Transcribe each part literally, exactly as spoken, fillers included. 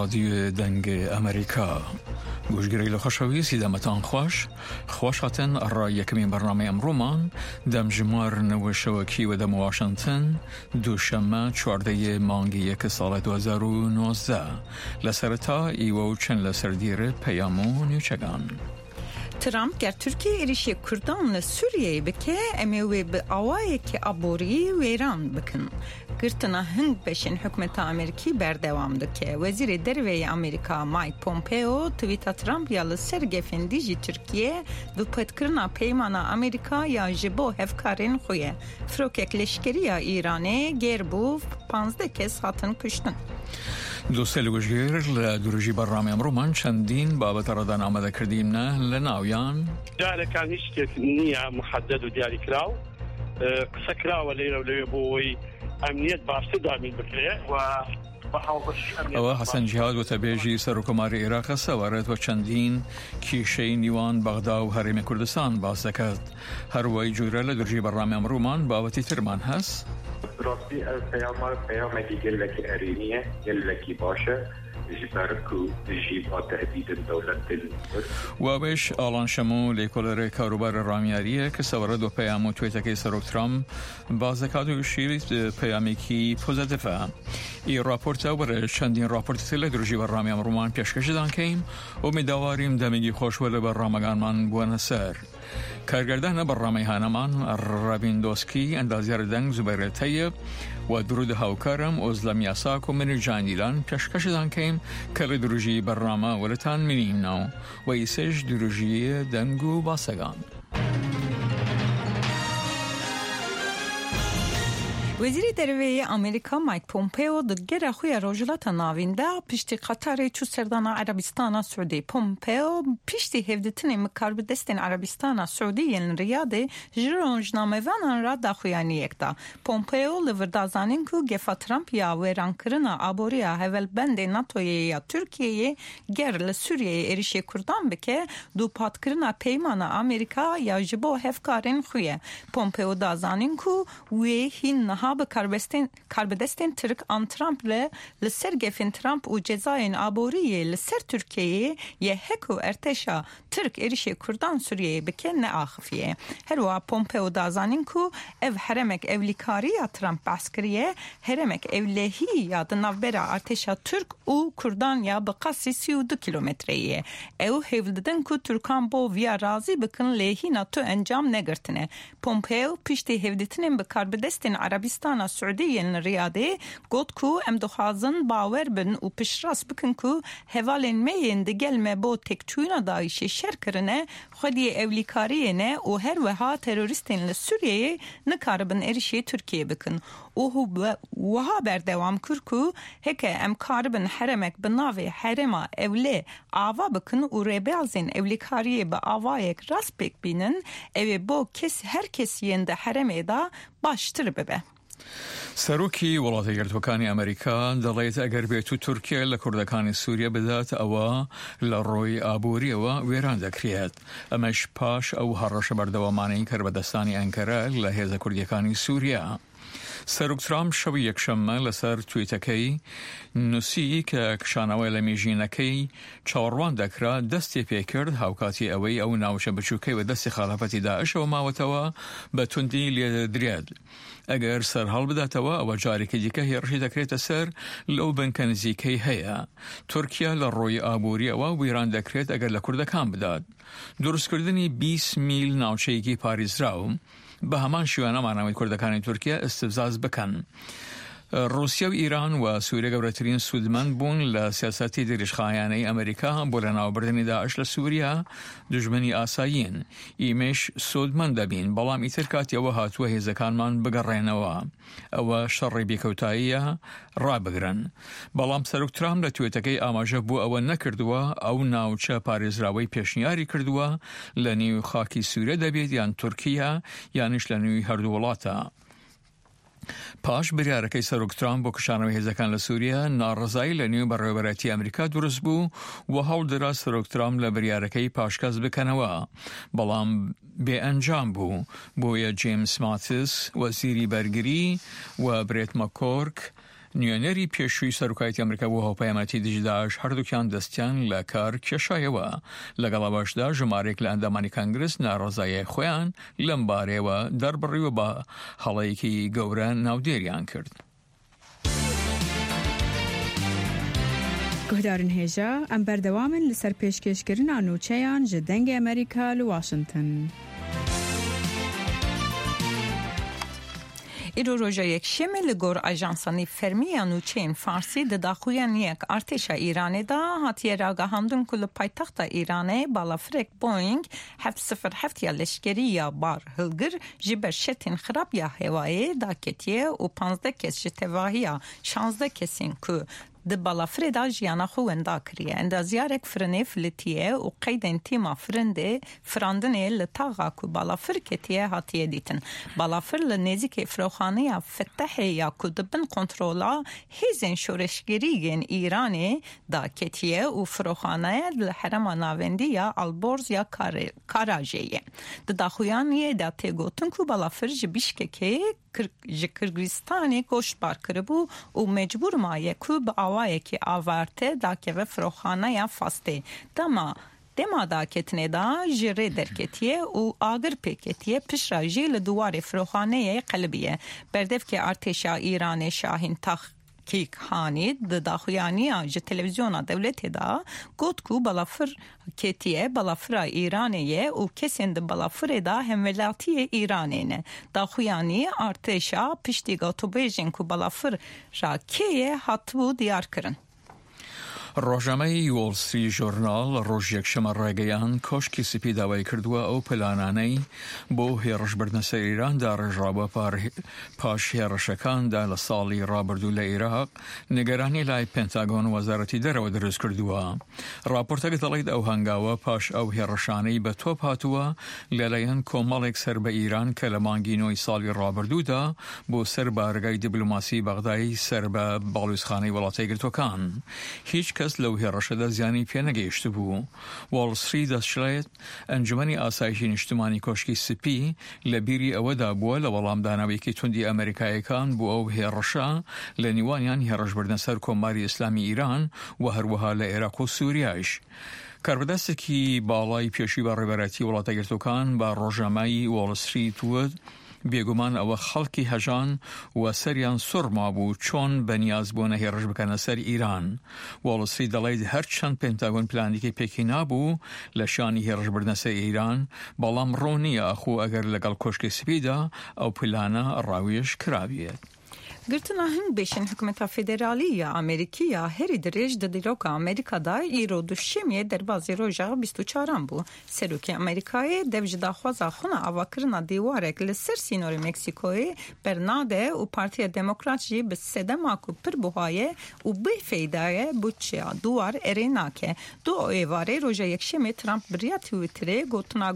رادیو دنگ امریکا گوشگیری لخوشوی سیدمتان خوش خوش هاتن را یکمین برنامه امرومان دم جمار نو شوکی و دم واشنطن دوشنبه چهارده مانگی یک سال دو هزار و نوزده لسرتا ایوو چند لسردیر پیامو نیوچگان ترامپ گر ترکیه ایریشی کردان لسوریه بکه امیوی به آوایی که عبوری ویران بکن گرتنا هنگ بشین حکمت امریکی بردوام دکه وزیر دروی امریکا مایک پومپیو تویتا ترامپ یا لسرگفین دیجی ترکیه و پتکرنا پیمانا امریکا یا جبو هفکارین خویه فروکک لشکری یا ایرانه گر بو پانزده کس هاتن کشتن دوستان گوشگیر لدروجی برنامه امرومان چندین بابت ردان آمده کردیم نه لناویان جاره كان هیچ نیه محدد و دیاری کراو قصه کراو لیره و لیره بوی امنیت باشته دامین بکره و او حسن جهاد و تبیجی سرکمار عراق سوارد و چندین کیشه نیوان بغداد و حرم کردستان باز دکد هر وی جوره لدروجی برنامه امرومان بابتی ترمان هست راستی پیام پیامکی گلکی ارینیه گلکی باشه جبركو جيب تهديد الدولة و بش آلان شمو لیکولر کاروبار رامیاریه که سوارد و پیامو تویتا که سروک ترامپ بازکادو شیرید پیامی کی پوزدفه ای راپورت و چندین راپورت تل دروجی و رامی امرومان پیشکش دان کهیم و میدواریم دمیگی خوشوله بر رامگان من بوان سر کارگردان برنامه هانمان رابین دوسکی اندازیار دنگ زبیر طیب و درود هاوکارم ازلم یاساک و من جانیلان پیشکش دان کهیم که دروجی برنامه ولتان منیم نو و ایسش دروجی دنگو باسگان وزیر دروی امریکا مایک پومپیو دگر خوی روجلات ناوینده پشتی قطر چو سردان عربستان سعودی پومپیو پشتی هفدتنی مکارب دستین عربستان سعودی ین ریاده جرونجنامه وانان را داخویانی یکتا پومپیو لوردازانین کو گفا ترامپ یا ویران کرنا آبوریا هول بند ناتوی یا ترکیه گر لسوریه ایریشی کردان بکه دو پات کرنا پیمان امریکا یا جبو هفکارین خویه پومپیو دازانین کو وی هین نها به کاربستین کاربدستین ترک آن ترامپ ل لسرگفین ترامپ و جزاین آبوری لسر ترکیه یه هکو ارتشا ترک ایریشی کردان سوریه بکن نآخفیه هر وا پومپیو دازانین کو اف حرمک اولیکاری یا ترامپ بسکریه حرمک اولهی یا دنابرا ارتشا ترک و کردان یا بقاسی سی و دو کیلومتریه او هفلدن کو ترکان بو ویا رازی بکن لهی ناتو انجام نگرتنه پومپیو پشتی هفدتنین به کاربدستین عربستان السعودية الرياضي قد كو ام دخازن باور بن و پشراس بکن کو هوالین مین دگل مبو تکتونا دایش شرکرنه خودی اولیکاری نه و هر وها تروریستین لسوریه نکاربن ارشی ترکیه بکن و وها بردوام کرکو هکه ام کاربن حرمک بناوی حرما اولی آوا بکن و ریبازین اولیکاری با آوایک راست بک بینن او بو کس هر کسی ینده حرمه دا باشتر ببه سروکی ولایت یەکگرتوەکانی ئەمریکا دەڵێت ئەگەر بێت و تورکیا لە کوردەکانی سووریا بدات ئەوە لە ڕۆی ئابووریەوە وێران دەکرێت ئەمەش پاش ئەو هەڕەشە بەردەوامانەی کرد بەدەستانی ئەنکەرە لە هێزە کوردیەکانی سووریا سەرۆک ترامپ شەوی یەکشەممە لەسەر تویتەکەی نووسی کە کشانەوەی لە مێژینەکەی چاوەڕوان دەکرا دەستی پێکرد هاوکاتی ئەوەی ئەو ناوچە بچووکەی و دەستی خالافەتی داعشەوە ماوەتەوە بە توندی لێدەدرێت ئەگەر سەر هەڵ بداتەوە ئەوە جارێکی دیکە هێرشی دەکرێتە سەر لەو بنکە نزیکەی هەیە تورکیا لە ڕۆی ئابووریەوە ویران دەکرێت ئەگەر لە کوردەکان بدات دروستکردنی بیست میل ناوچەیەکی پارێزراو بە هەمان شێوانە ماناوی کوردەکانی تورکیا استفزاز بکەن روسیا و ایران و سووریا گەورەترین سوودمەند بوون لە سیاسەتی دریشخایانەی ئەمریکا بۆ لە ناوبردنی داعش لە سووریا دژمنی ئاسایین ئیمێش سوودمەند دەبین بەڵام ئیتر کاتیەوە هاتووە هێزەکانمان بگەڕێنەوە ئەوە شەڕی بێکەوتاییە ڕابگرن بەڵام سەرۆک ترامپ لە توێتەکەی ئاماژە بوو ئەوە نەکردووە ئەو ناوچە پارێزراوەی پێشنیاری کردووە لە نێو خاکی سووریا دەبێت یان تورکیا یانش لە نێوی هەردوو وڵاتە پاش بریارەکەی سەرۆک ترامپ بۆ کشانەوەی هێزەکان لە سووریا ناڕزایی لە نێو بەڕێوەبەرەتی ئەمریکا دروست بوو و هەوڵدرا سەرۆک ترامپ لە بریارەکەی پاشکەس بکەنەوە بەڵام بێئەنجام بوو بۆیە جیمس ماتیس وەزیری بەرگری و برێت مەکۆرک نیۆنەری پێشووی سەرۆکایەتی ئەمریکا بۆ هاوپەیمانەتی دژی داعش هەردووکیان دەستیان لە کار کێشایەوە. لەگەڵا باشدا ژمارێک لە ئەندامانی کانگرس ناڕەزاییە خۆیان لەم بارەیەوە دەربڕیوە بە هەڵەیەکی گەورە ناودێریان کرد. گهدارن هێژە ئەم بەردەوامن لەسەر پێشکەشکردنا نوچەیان ji dengê ئەمریکا li Washington. ایرو روژا یک شمه لگور اجانسانی فرمی نوچین فارسی دداخویان یک ارتش ایرانی دا هاتیه راگه همدون کل پایتخت ایرانی بالا فرک بوینگ هفت صفر هفت یا لشکری یا بار هلگر جبر شتین خراب یا هوایی دا کتیه و پانزده کس جتواهی یا شانزده کسین که د بالافردا جیانا خووندا کریه اندازیارک فرنه فلتیه و قیدن تیما فرنده فراندنه لطاقا که بالافر کتیه هاتیه دیتن. بالافر لنزیک فروخانه یا فتحه یا کدبن کنترولا هیزن شورشگریگن ایرانی دا کتیه و فروخانه لحرم ناوندی یا البورز یا کاراجیه. د داخویانیه دا تیگوتن که بالافر جبیشکه که Kırgızistan'ı koşbar kırıbu و mecbur maye ku به آوای که آورته دا که و فروخانه یا فاسته دما دما دا کتنه دا جره درکتیه و آگر پیکتیه پیش را جیل دوار فروخانه قلبیه بردف که ارتشا ایران شاهین تخ کیک هانی د داخویانی آج تلویزیونا دولتی دا گوت کو بالافر کتیه بالافر ایرانیه و کسین د بالافر دا همولاتی ایرانینه داخویانی ارتشا پشتیگا تو بیجین کو بالافر را کیه هاتبو دیار کرن. ڕۆژنامەی وۆڵ ستریت ژۆرناڵ ڕۆژ یەکشەمە ڕێگەیان کۆشکی سپی داوای کردووە ئەو پلانانەی بۆ هێڕشبردنە سەر ئیراندا ڕێژراوە پاش هێڕشەکاندا لە ساڵی ڕابردوو لە عێراق نیگەرانی لای پێنتاگۆن وەزارەتی دەرەوە دروست کردووە. راپۆرتەکە دەڵێت ئەو هەنگاوە پاش ئەو هێڕشانەی بە تۆپ هاتووە لەلایەن کۆمەڵێک سەر بە ئیران کە لە مانگی نۆی ساڵی ڕابردوودا بۆ سەر بارگای دیبلۆماسی بەغدای سەر بە باڵوێزخانەی وڵاتە یەکگرتووەکان. هیچ کەس لەو هێڕەشەدا زیانی پێ نەگەیشت بوو. وۆڵ ستریت دەسڵێت ئەنجومەنی ئاسایشی نیشتمانی کۆشکی سپی لە بیری ئەوەدا بووە لە وەڵامدانەوەیەکی توندی ئەمریکایەکان بۆ ئەو هێڕەشە لە نیوانیان هێڕەشبردنە سەر کۆماری ئیسلامی ئیران و هەروەها لە عێراق و سووریاش. کاربەدەستێکی باڵای پێشووی بە ڕێبەرەتی وڵاتە یەکگرتووەکان بە ڕۆژنامەی وۆڵ ستریت وت بێگومان ئەوە خەڵکی هەژان و سەریان سوڕما بوو چۆن بەنیاز بۆ نەهێڕش بکەنە سەر ئیران. وۆڵ ستریت دەڵێت هەرچەند پێنتاگۆن پلانێکی پێکی نابوو لە شانی هێڕشبردنە سەر ئیران بەڵام ڕۆ نییە ئەخۆ ئەگەر لەگەڵ کۆشکی سپیدا ئەو پلانە ڕاویش کرابێت. گرتنا هنگ بیشن حکومت فدرالی یا امریکی یا هری درج د دیروک امریکا دا ایرو دوشمیه در بازی روژا بیست و چهارم بو سروکی امریکای دوج داخوازا خونه آواکرنا دیوارک لسر سینور مکسیکوی برناده و پارتی دموکرات جی به سدما کو پر بوهای و به فیدای بوچیا دوار اریناکه دو ایواره روژا یکشمی ترامپ بریا تویتره گوتنا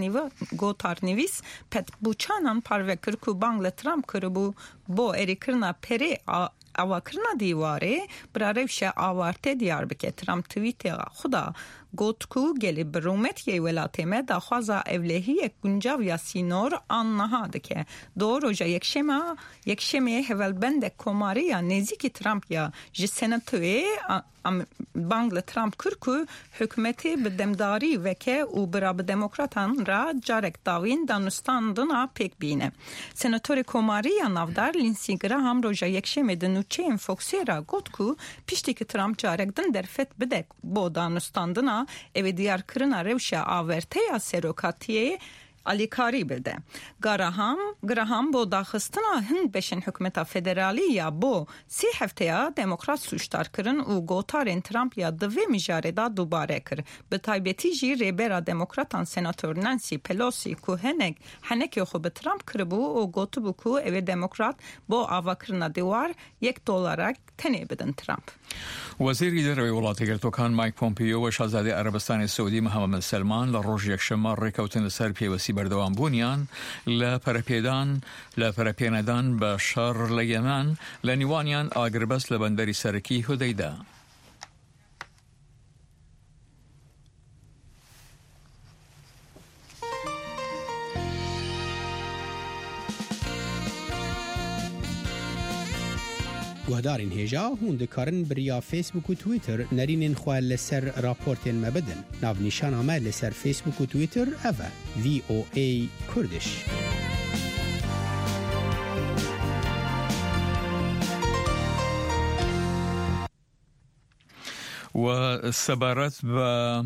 گوتارنیویس پت بوچانان پاروکر کو بانگل ترامپ کربو بو اریکرنا پری آواکرنا دیواره براروش آوارته دیار بکه. ترامپ توییت خدا گوت کو گلی برومت یه ولاته مه داخوازا اولهی گنجاو یا سینور آنها دکه. دو روژا یکشمه یکشمه هولبند کماری یا نزیکی ترامپ یا جی سنتوی بانگل ترامپ کرکو حکومتی به دمداری وکه و برا به دموکراتان را جارک داوین دانستاندنا پیک بینه. سنتور کماری یا نافدار لینسی گراهام روژا یکشمه دنوچه این فوکسی را گوت کو پیشتی که ترامپ جارک دن درفت بدک با دانستاندنا اوی دیار کرنا روشا آورته یا سروکاتیه الیکاری بده. گراهام گراهام با داخستنا هند بشن حکومت فدرالی یا با سی هفته یا دموکرات سوشتار کرن و گوتارین ترامپ یا دوی میجاره دا دوباره کر. به تایبتی جی ریبرا دموکراتان سناتور نانسی پلوسی که هنگ هنگی خوب ترامپ کربو و گوتو بو که اوی دموکرات با آوا کرنا دیوار یک دلارک تنه بدن ترامپ. وەزیری دەرەوەی وڵاتی یەکگرتووەکان مایک پۆمپیۆ و شازادەی عەرەبستانی سەعودی محەممەد بن سەلمان لە ڕۆژ یەکشەممە ڕێکەوتن لەسەر پێوەستی بەردەوام بوونیان لە پەرەپێدان لە پەرەپێنەدان بە شەڕ لە یەمان لە نیوانیان ئاگربەست لە بەندەری سەرەکی هودەیدا. گهدارین هجا هون دکارن بریا فیسبوک و تویتر نرینین خواه لسر راپورتین مبدن. ناو نشان آمه لسر فیسبوک و تویتر اوه وی او ای کردش. والسبارات ب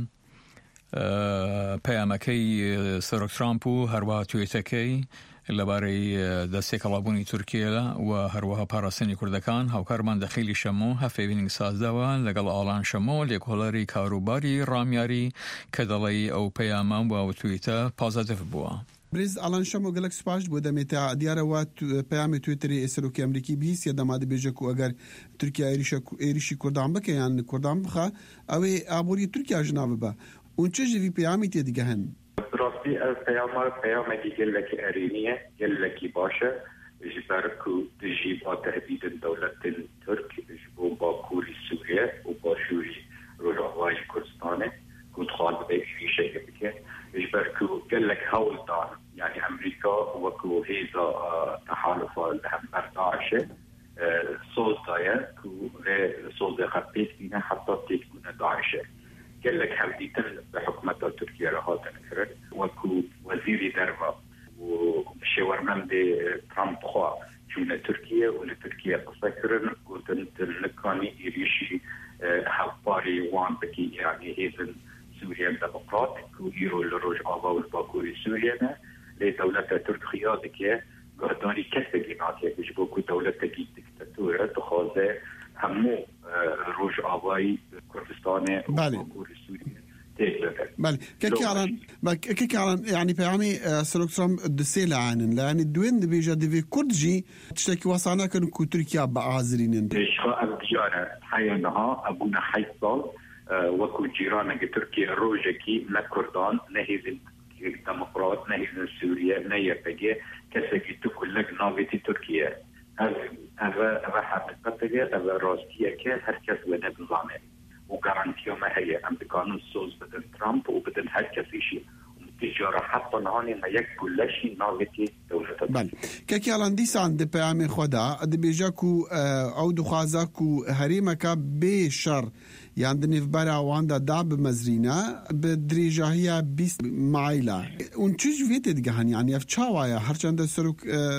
پیامکی سرک ترامپ و هروا تویتکی لبارەی دەستێکەڵابوونی تورکیە و هەروەها پاراستنی کوردەکان هاوکارمان دەخیلی شەمۆ هەفێبینینگ سازداوە لەگەڵ ئاڵان شەمۆ لێکۆڵەری کاروباری ڕامیاری کە دەڵێی ئەو پەیامان و تویتە پازادف بووە. برز ئالان شەمۆ گەلک سوپاش بۆ دەمێتە دیارەوە پەیامی تویتری سەرۆکی ئەمریکی بیست یا دەما دەبێژە و ئەگەر تورکیا عێریشی کوردان بکە یان کوردان بخە ئەوێ ئابووری تورکیا ژنا ببە اون چه جوی پیامی تێدیگەهن راستی از پیام پیامکی گلکی ارینیه گلکی باشه جبر کو دجی با تهدید دولت ترک جبو با کوری سوریه و با شوری رجاوای کردستانه کود خالد به ایشه بکه جبر کو گلک هول دار یعنی امریکا و کو هیزا تحالف هم برداشته سوز دایه کو سوز خطیت بینه حتی تکونه داعشه قال لك حديثا بحكومة تركيا رهات نكرر وكو وزيري دربا وشاورمان دي ترامب خوا جونا تركيا ولتركيا قصكرن قلتن تلقاني إريشي حباري وان بكي يعني هيزن سوريا ديمقراط كو يرو لروج آغا والباكوري سوريا لدولة تركيا دكي قهداني كسبي ناتيا كجبو كو دولة تكي ديكتاتورة تخاذة همو روج آغاي كردستان وباكوري سوريا بله كيكي على كيكي على يعني بيعمي سلوك ترامب دسيلة عنن يعني الدوين دي بيجا دي في كردجي تشتكي وصانا كن كو تركيا بعازرين إشخاء الجارة حيانها أبونا حيصال وكو جيرانا تركيا روجكي لا كردان نهيزن ديمقراط نهيزن سوريا نيبقى كسكي تكل لك ناويتي تركيا هذا هذا حقيقة هذا راستية كه هركس وده نظامه وغارانتيو ما هي أم بقانون سوز بدن ترامب وبدن هركس شيء وتجارة حتى نهاني ما يكل شيء ناويتي دولة. بله كي كلام دي سان بيعمل خدا دي بيجاكو أو دخازاكو هريمك بشر يعني دنيف برا واندا داب مزرينا بدرجة هي بيس معيلة ونشوف فيتد جهان يعني أفتشاوايا هرشان سلوك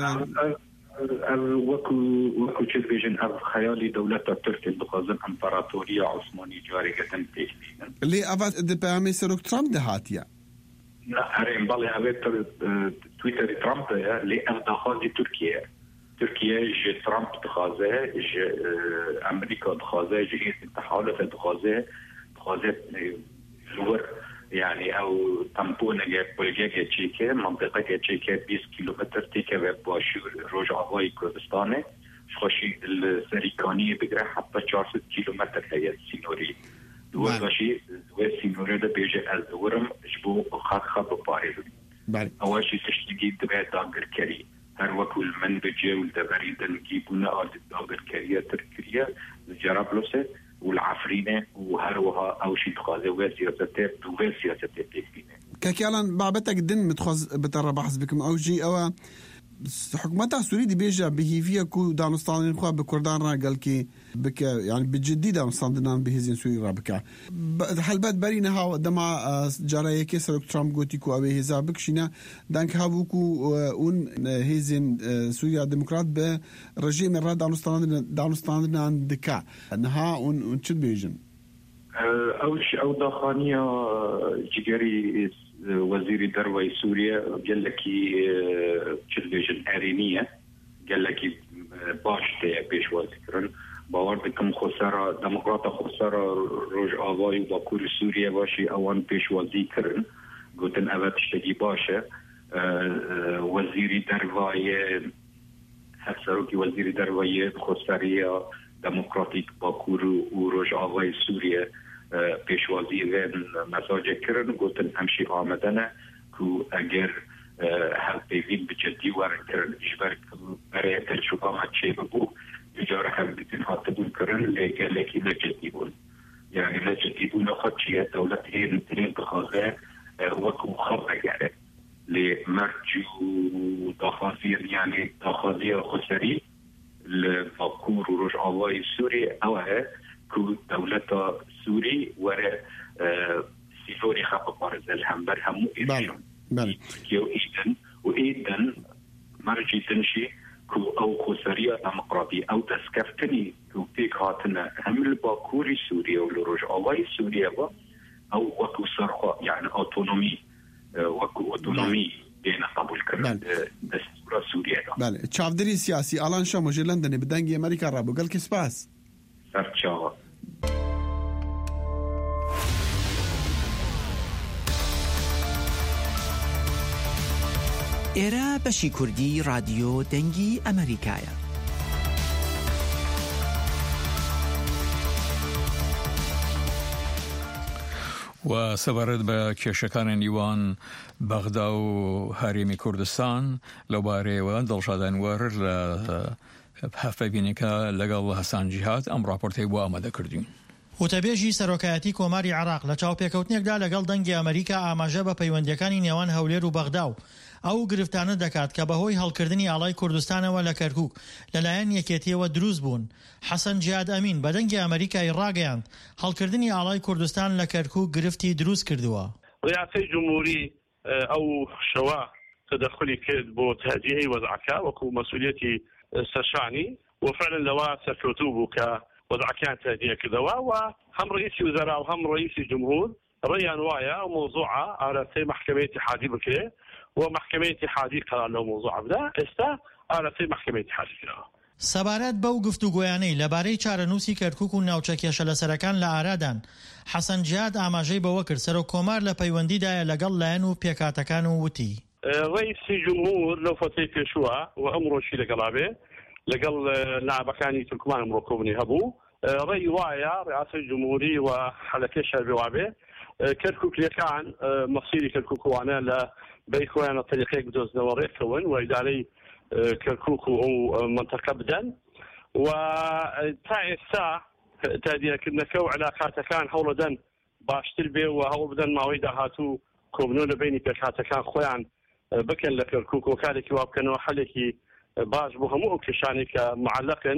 وكو وكو تشفيجن أف خيالي دولة تركيا بخازن إمبراطورية عثماني جاري جدا تكنين. ليه أفات دبامي سلوك ترامب دهاتيا؟ لا هرين بالي أفات تويتر ترامب ليه أفدخازي تركيا. تركيا جي ترامب دخازه جي أمريكا دخازه جي التحالف دخازه دخازه زور يعني أو تمبونا جاب بلجيكا تشيكا منطقة تشيكا بيس كيلومتر تيكا باشور رجع هواي كردستانه خشي السريكانية بقرا حتى أربعمية كيلومتر هي سينوري دو باشي دو سينوري ده بيجي الزورم جبو خاخ خاب باريل أول شيء تشتكي دبي داغر كري هر وقت المنبجة والدبريدن جيبونا أرض داغر كريه تركيا جرابلوسه والعفرينة وهروها أو شيء تخاذه وسياسته وسياسته بيكبينه. كأكيالا بعبتك دين متخاذ بترى بحث بكم أو شيء أو حكومتها السورية دي بيجا بهيفيا كو دانستانين خوا بكردان راقل كي بك يعني بجدي دانستانين بهزين سوري رابكا هل بعد برينها دما جاريه كي سلوك ترامب قوتي كو أبي هزا بكشينا دانك هاوكو اون هزين سوريا ديمقراط برجيم الرا دانستانين دانستانين دكا انها اون اون شد بيجن أو شيء أو داخانية جيجاري وزير دروي سوريا قال لك تلفزيون أرينية قال لك باش تي بيش وذكرن باوردكم خسارة ديمقراطة خسارة روج آواي وباكور سوريا باشي أوان بيش وذكرن قلتن أبد تشتكي باشا وزير دروي هفسروكي وزير دروي خسارية ديمقراطيك باكور وروج آواي سوريا پیشوازی و مساجد کردن گفتن همشی آمدنه که اگر هر پیوین به جدی ورن کردن ایشبر برای تجربه ما چه بگو اجاره هم بیتین حاطبون کردن لیکن لیکی نجدی بود یعنی نجدی بود نخواد چیه دولت هی نترین بخواه وکو خواه اگره لی مرجو داخازی یعنی داخازی خسری الباكور ورجع الله سوري أوها كو دولة سوري ورا سيفوري خاق بارز الهمبر همو إيران كيو إيدن وإيدن مرجي تنشي كو أو خسرية ديمقراطية أو تسكفتني كو تيك هاتنا هم الباكوري سوريا ولرجع الله سوريا أو وكو صرخة يعني أوتونومي وكو أوتونومي بين قبول كرم دستور سوريا. بله. چاودری سیاسی الان شما جلندنی بدنگی امریکا را بگل کس پاس. سرچاوا. ئێرە بەشی کوردی رادیۆ دەنگی ئەمریکایە. و سەبارەت بە کێشەکانی نیوان بەغدا و هەرێمی کوردستان لەوبارەیەوە دڵشادانوەر لە هەفتەبینێکە لەگەڵ هەسان جیهاد ئەم راپۆرتەی بۆ ئامادە کردوین. وتەبێژی سەرۆکایەتی کۆماری عێراق لە چاوپێکەوتنێکدا لەگەڵ دەنگی ئەمریکا ئاماژە بە پەیوەندیەکانی نێوان هەولێر و بەغدا و ئەو گرفتانە دەکات کە بەهۆی هەڵکردنی ئاڵای کوردستانەوە لە کەرکووک لەلایەن یەکێتیەوە دروست بوون. حەسەن جیاد ئەمین بە دەنگی ئەمریکای ڕاگەیاند هەڵکردنی ئاڵای کوردستان لە کەرکووک گرفتی دروست کردووە. ڕیاسەی جمهوری ئەو شەوە تدخلی کرد بۆ تهدیهی وەزعەکە وەکو مەسئولیەتی سەرشانی وفعلا لەوە سەرکەوتوو بوو کە وەزعەکان تهدیه کردەوە و هەم ڕئیسی وزەرا و هەم ڕئیسی جمهور ڕێیان وایە مۆزوعە ئارەسەی محکەمەی اتحادی بکرێ ومحكمة اتحادية قرار له موضوع بدا استا على في محكمة اتحادية. سەبارەت بەو گفتوگۆیانەی لەبارەی چارەنووسی کەرکووک و ناوچە کێشەلەسەرەکان لە ئارادان حەسەن جیاد ئاماژەی بەوە کرد سەرۆک کۆمار لە پەیوەندیدایە لەگەڵ لایەن و پێکاتەکان و وتی ڕئیسی جمهور لەو فەتەی پێشووە و ئەمڕۆشی لەگەڵابێ لەگەڵ نابەکانی تورکمان ئەمڕۆ کۆبوونی هەبوو ڕێی وایە ڕئاسەی جمهوری و حەلەکەی شەربێوابێ کەرکووکیەکان مەسیری کەرکووکوانە لە بەی خۆیانە تەریقەیەک بدۆزنەوە ڕێکەون و ئیدارەی کەرکووک و ئەو منتەقە بدەن و تا ئێستا تادیەکردنەکە و علاقاتەکان هەوڵەدەن باشتر بێ و هەوڵ بدەن ماوەی داهاتوو کۆبنەوە لە بینی پێکهاتەکان خۆیان بکەن لە کەرکووک و کارێکی وا بکەنەوە حەلێکی باش بۆ هەموو ئەو کێشانێک کە معەلەقن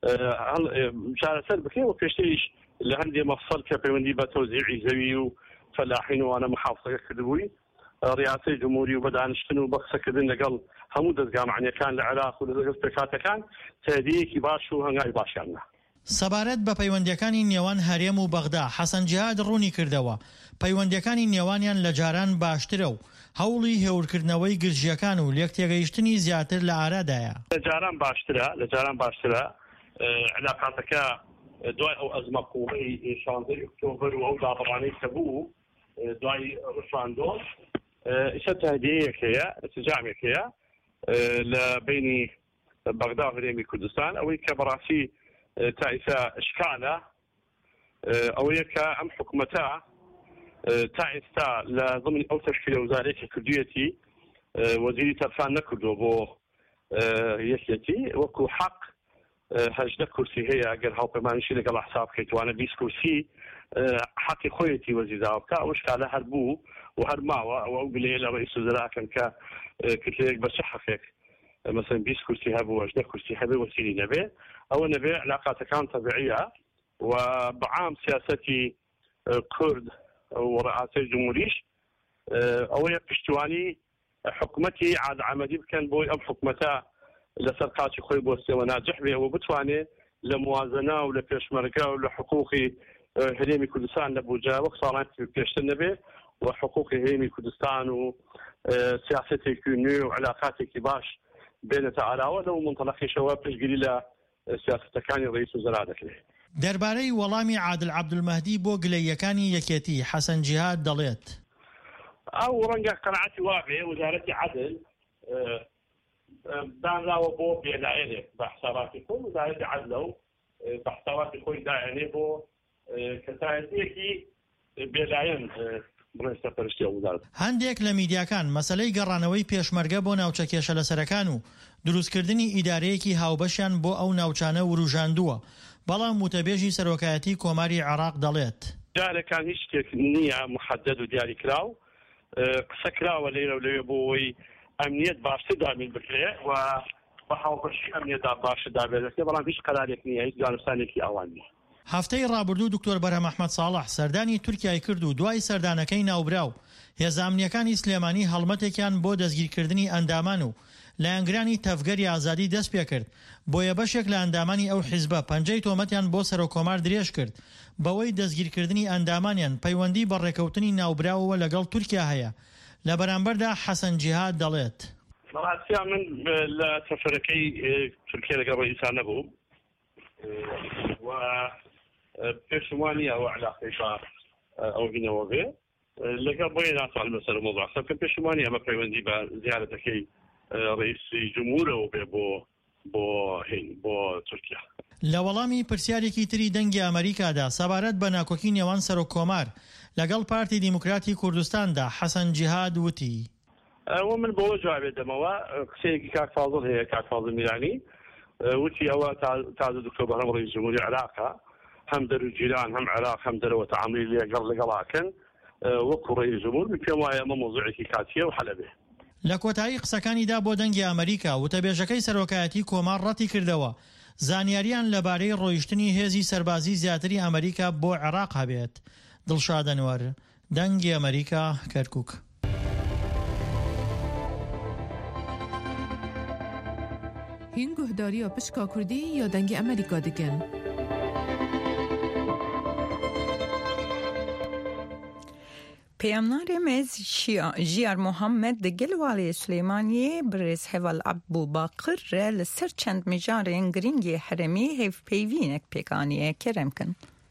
چارەسەر بکەن و پێشتریش لە هەندێک مەفسەڵ کە پەیوەندی بە تەوزیعی زەوی و فەلاحین وانە محافظەکە کردبووی ڕیاسەی جمهوری و بەدانشتن و بەقسەکردن لەگەڵ هەموو دەستگا معنیەکان لە عێراق و لەگەڵ پێکهاتەکان تهدیەیەکی باش و هەنگاوی باشیانە. سەبارەت بە پەیوەندیەکانی نێوان هەرێم و بەغدا حەسەن جیهاد ڕوونی کردەوە پەیوەندیەکانی نێوانیان لە جاران باشترە و هەوڵی هێورکردنەوەی گرژیەکان و لێک تێگەیشتنی زیاتر لە ئارادایە. لە جاران باشترە لە جاران باشترە علاقاتەکە دوای ئەو ئەزمە قوڵەی شانزەی ئۆکتۆبر و ئەو داڕانەی کە بوو دوای ڕشاندۆ ئیشە تهدیەیەکەیە ئەتجامێکەیە لە بینی بەغدا و هەرێمی کوردستان ئەوەی کە بەڕاستی تا ئێستا شکالە ئەوەیە کە ئەم حکوومەتە تا ئێستا لە ضمن ئەو تەشکیلە وزارێکی کردوویەتی وەزیری تەرفان نەکردووە بۆ یەکێتی وەکو حەق هەژدە کورسی هەیە ئەگەر هاوپەیمانیشی لەگەڵ حساب بکەیتوانە بیست کورسی حەقی خۆیەتی وەزیرداوە بکە ئەوە شکالە هەر بوو و هەر ماوە ئەوە ئەو گلەیە لە ڕئیس وزەراکەن کە کتلەیەک بە چه حەقێک مثلا بیست کورسی هەبوو هەژدە کورسی هەبێ وەزیری نەبێ ئەوە نەبێ علاقاتەکان تەبیعیە و بەعام سیاسەتی کورد و ڕئاسەی جمهوریش ئەوەیە پشتیوانی حکوومەتی عادعەمەدی بکەن بۆی ئەم حکوومەتە لەسەر قاچی خۆی بۆستەوە ناجح بێ و بتوانێت لە موازنە و لە پێشمەرگە و لە حقوقی هەرێمی کوردستان لە بوجا وەک ساڵانی پێشتر نەبێ و حقوقی هەرێمی کوردستان و سیاسەتێکی نوێ و علاقاتێکی باش بێنێتە ئاراوە لەو منتەڵەقیشەوە پشتگیری لە سیاسەتەکانی ڕئیس وزەرا دەکرێت. دەربارەی وەڵامی عادل عەبدولمەهدی بۆ گلەییەکانی یەکێتی حەسەن جیهاد دەڵێت ئەو ڕەنگە قەناعەتی وابێ وزارەتی عەدل دانراوە بۆ بێلایەنێک بە حساباتی خۆی وزارەتی عەدل و بە حساباتی خۆی دایەنێ بۆ کەسایەتیەکی بێلایەن بڕێستە پەرشتی وزارەت. هەندێک لە میدیاکان مەسەلەی گەڕانەوەی پێشمەرگە بۆ ناوچە کێشەلەسەرەکان و دروستکردنی ئیدارەیەکی هاوبەشیان بۆ ئەو ناوچانە وروژاندووە بەڵام وتەبێژی سەرۆکایەتی کۆماری عێراق دەڵێت جارێکان هیچ شتێک نییە محەدەد و دیاریکراو قسە کراوە لێرە و لەوێ بۆ ئەوەی ئەمنیەت باشتر دامین بکرێ و بە هاوبەشی ئەمنیەدا باشە دابێت بەڵام هیچ قەرارێک نییە هیچ دانوستانێکی ئەوان نیە. هەفتەی ڕابردوو دکتۆر بەرهەم ئەحمەد ساڵح سەردانی تورکیای کرد و دوای سەردانەکەی ناوبراو هێزە ئەمنیەکانی سلێمانی هەڵمەتێکیان بۆ دەستگیرکردنی ئەندامان و لایەنگرانی تەفگەری ئازادی دەست پێ کرد. بۆیە بەشێک لە ئەندامانی ئەو حیزبە پەنجەی تۆمەتیان بۆ سەرۆکۆمار درێژ کرد بەوەی دەستگیرکردنی ئەندامانیان پەیوەندی بە ڕێکەوتنی ناوبراوەوە لەگەڵ تورکیا هەیە. لە بەرامبەردا حەسەن جیهاد دەڵێت ڕاستیان من لە سەفەرەکەی تورکیا لەگەڵ ڕئیسان نەبوو و پێشوانی ئەوە علاقەی بە ئەو بینەوە بێ لەگەڵ بۆیە ناتوانم لەسەر مۆضوع قسە بکەم. پێشوانی ئەمە پەیوەندی بە زیارەتەکەی ڕئیسی جمهورەوە بێ بۆ بۆ هین بۆ تورکیا. لە وەڵامی پرسیارێکی تری دەنگی ئەمریکادا سەبارەت بە ناکۆکی نێوان سەرۆک کۆمار لەگەڵ پارتی دیموکراتی کوردستاندا حەسەن جیهاد وتی ئەوە من بۆ جوابێ دەمەوە قسەیەکی کاک فازڵ هەیە کاک فازڵ میرانی وتی ئەوە تازە دکتۆر بەرهەم ڕئیس جمهوری عێراقا هەم دەرو جیران هەم عێراق هەم دەرەوە تەعاملی لەگەڵ لەگەڵاکەن وەکو ڕئیس جمهور پێم وایە ئەمە مۆزوعێکی کاتیە و حەلە بێ. لە کۆتایی قسەکانیدا بۆ دەنگی ئەمریکا وتەبێژەکەی سەرۆکایەتی کۆمار ڕەتی کردەوە زانیاریان لەبارەی ڕۆیشتنی هێزی سەربازی زیاتری ئەمریکا بۆ عێراق هەبێت. دڵشاد ئەنوەر، دەنگی ئەمریکا، کەرکووک. هین گوهداری و پشکا کردی یا دنگی ئەمریکا دکن؟ پەیامنارێ مێز ژیار محەممەد دەگەل واڵێ سلێمانیê برێز هەڤەل عەبدوڵباقر لەسەر چەند میژارên گرنگی هەرەمی هێڤپەیوینێک پێکانیە کەرەمکن.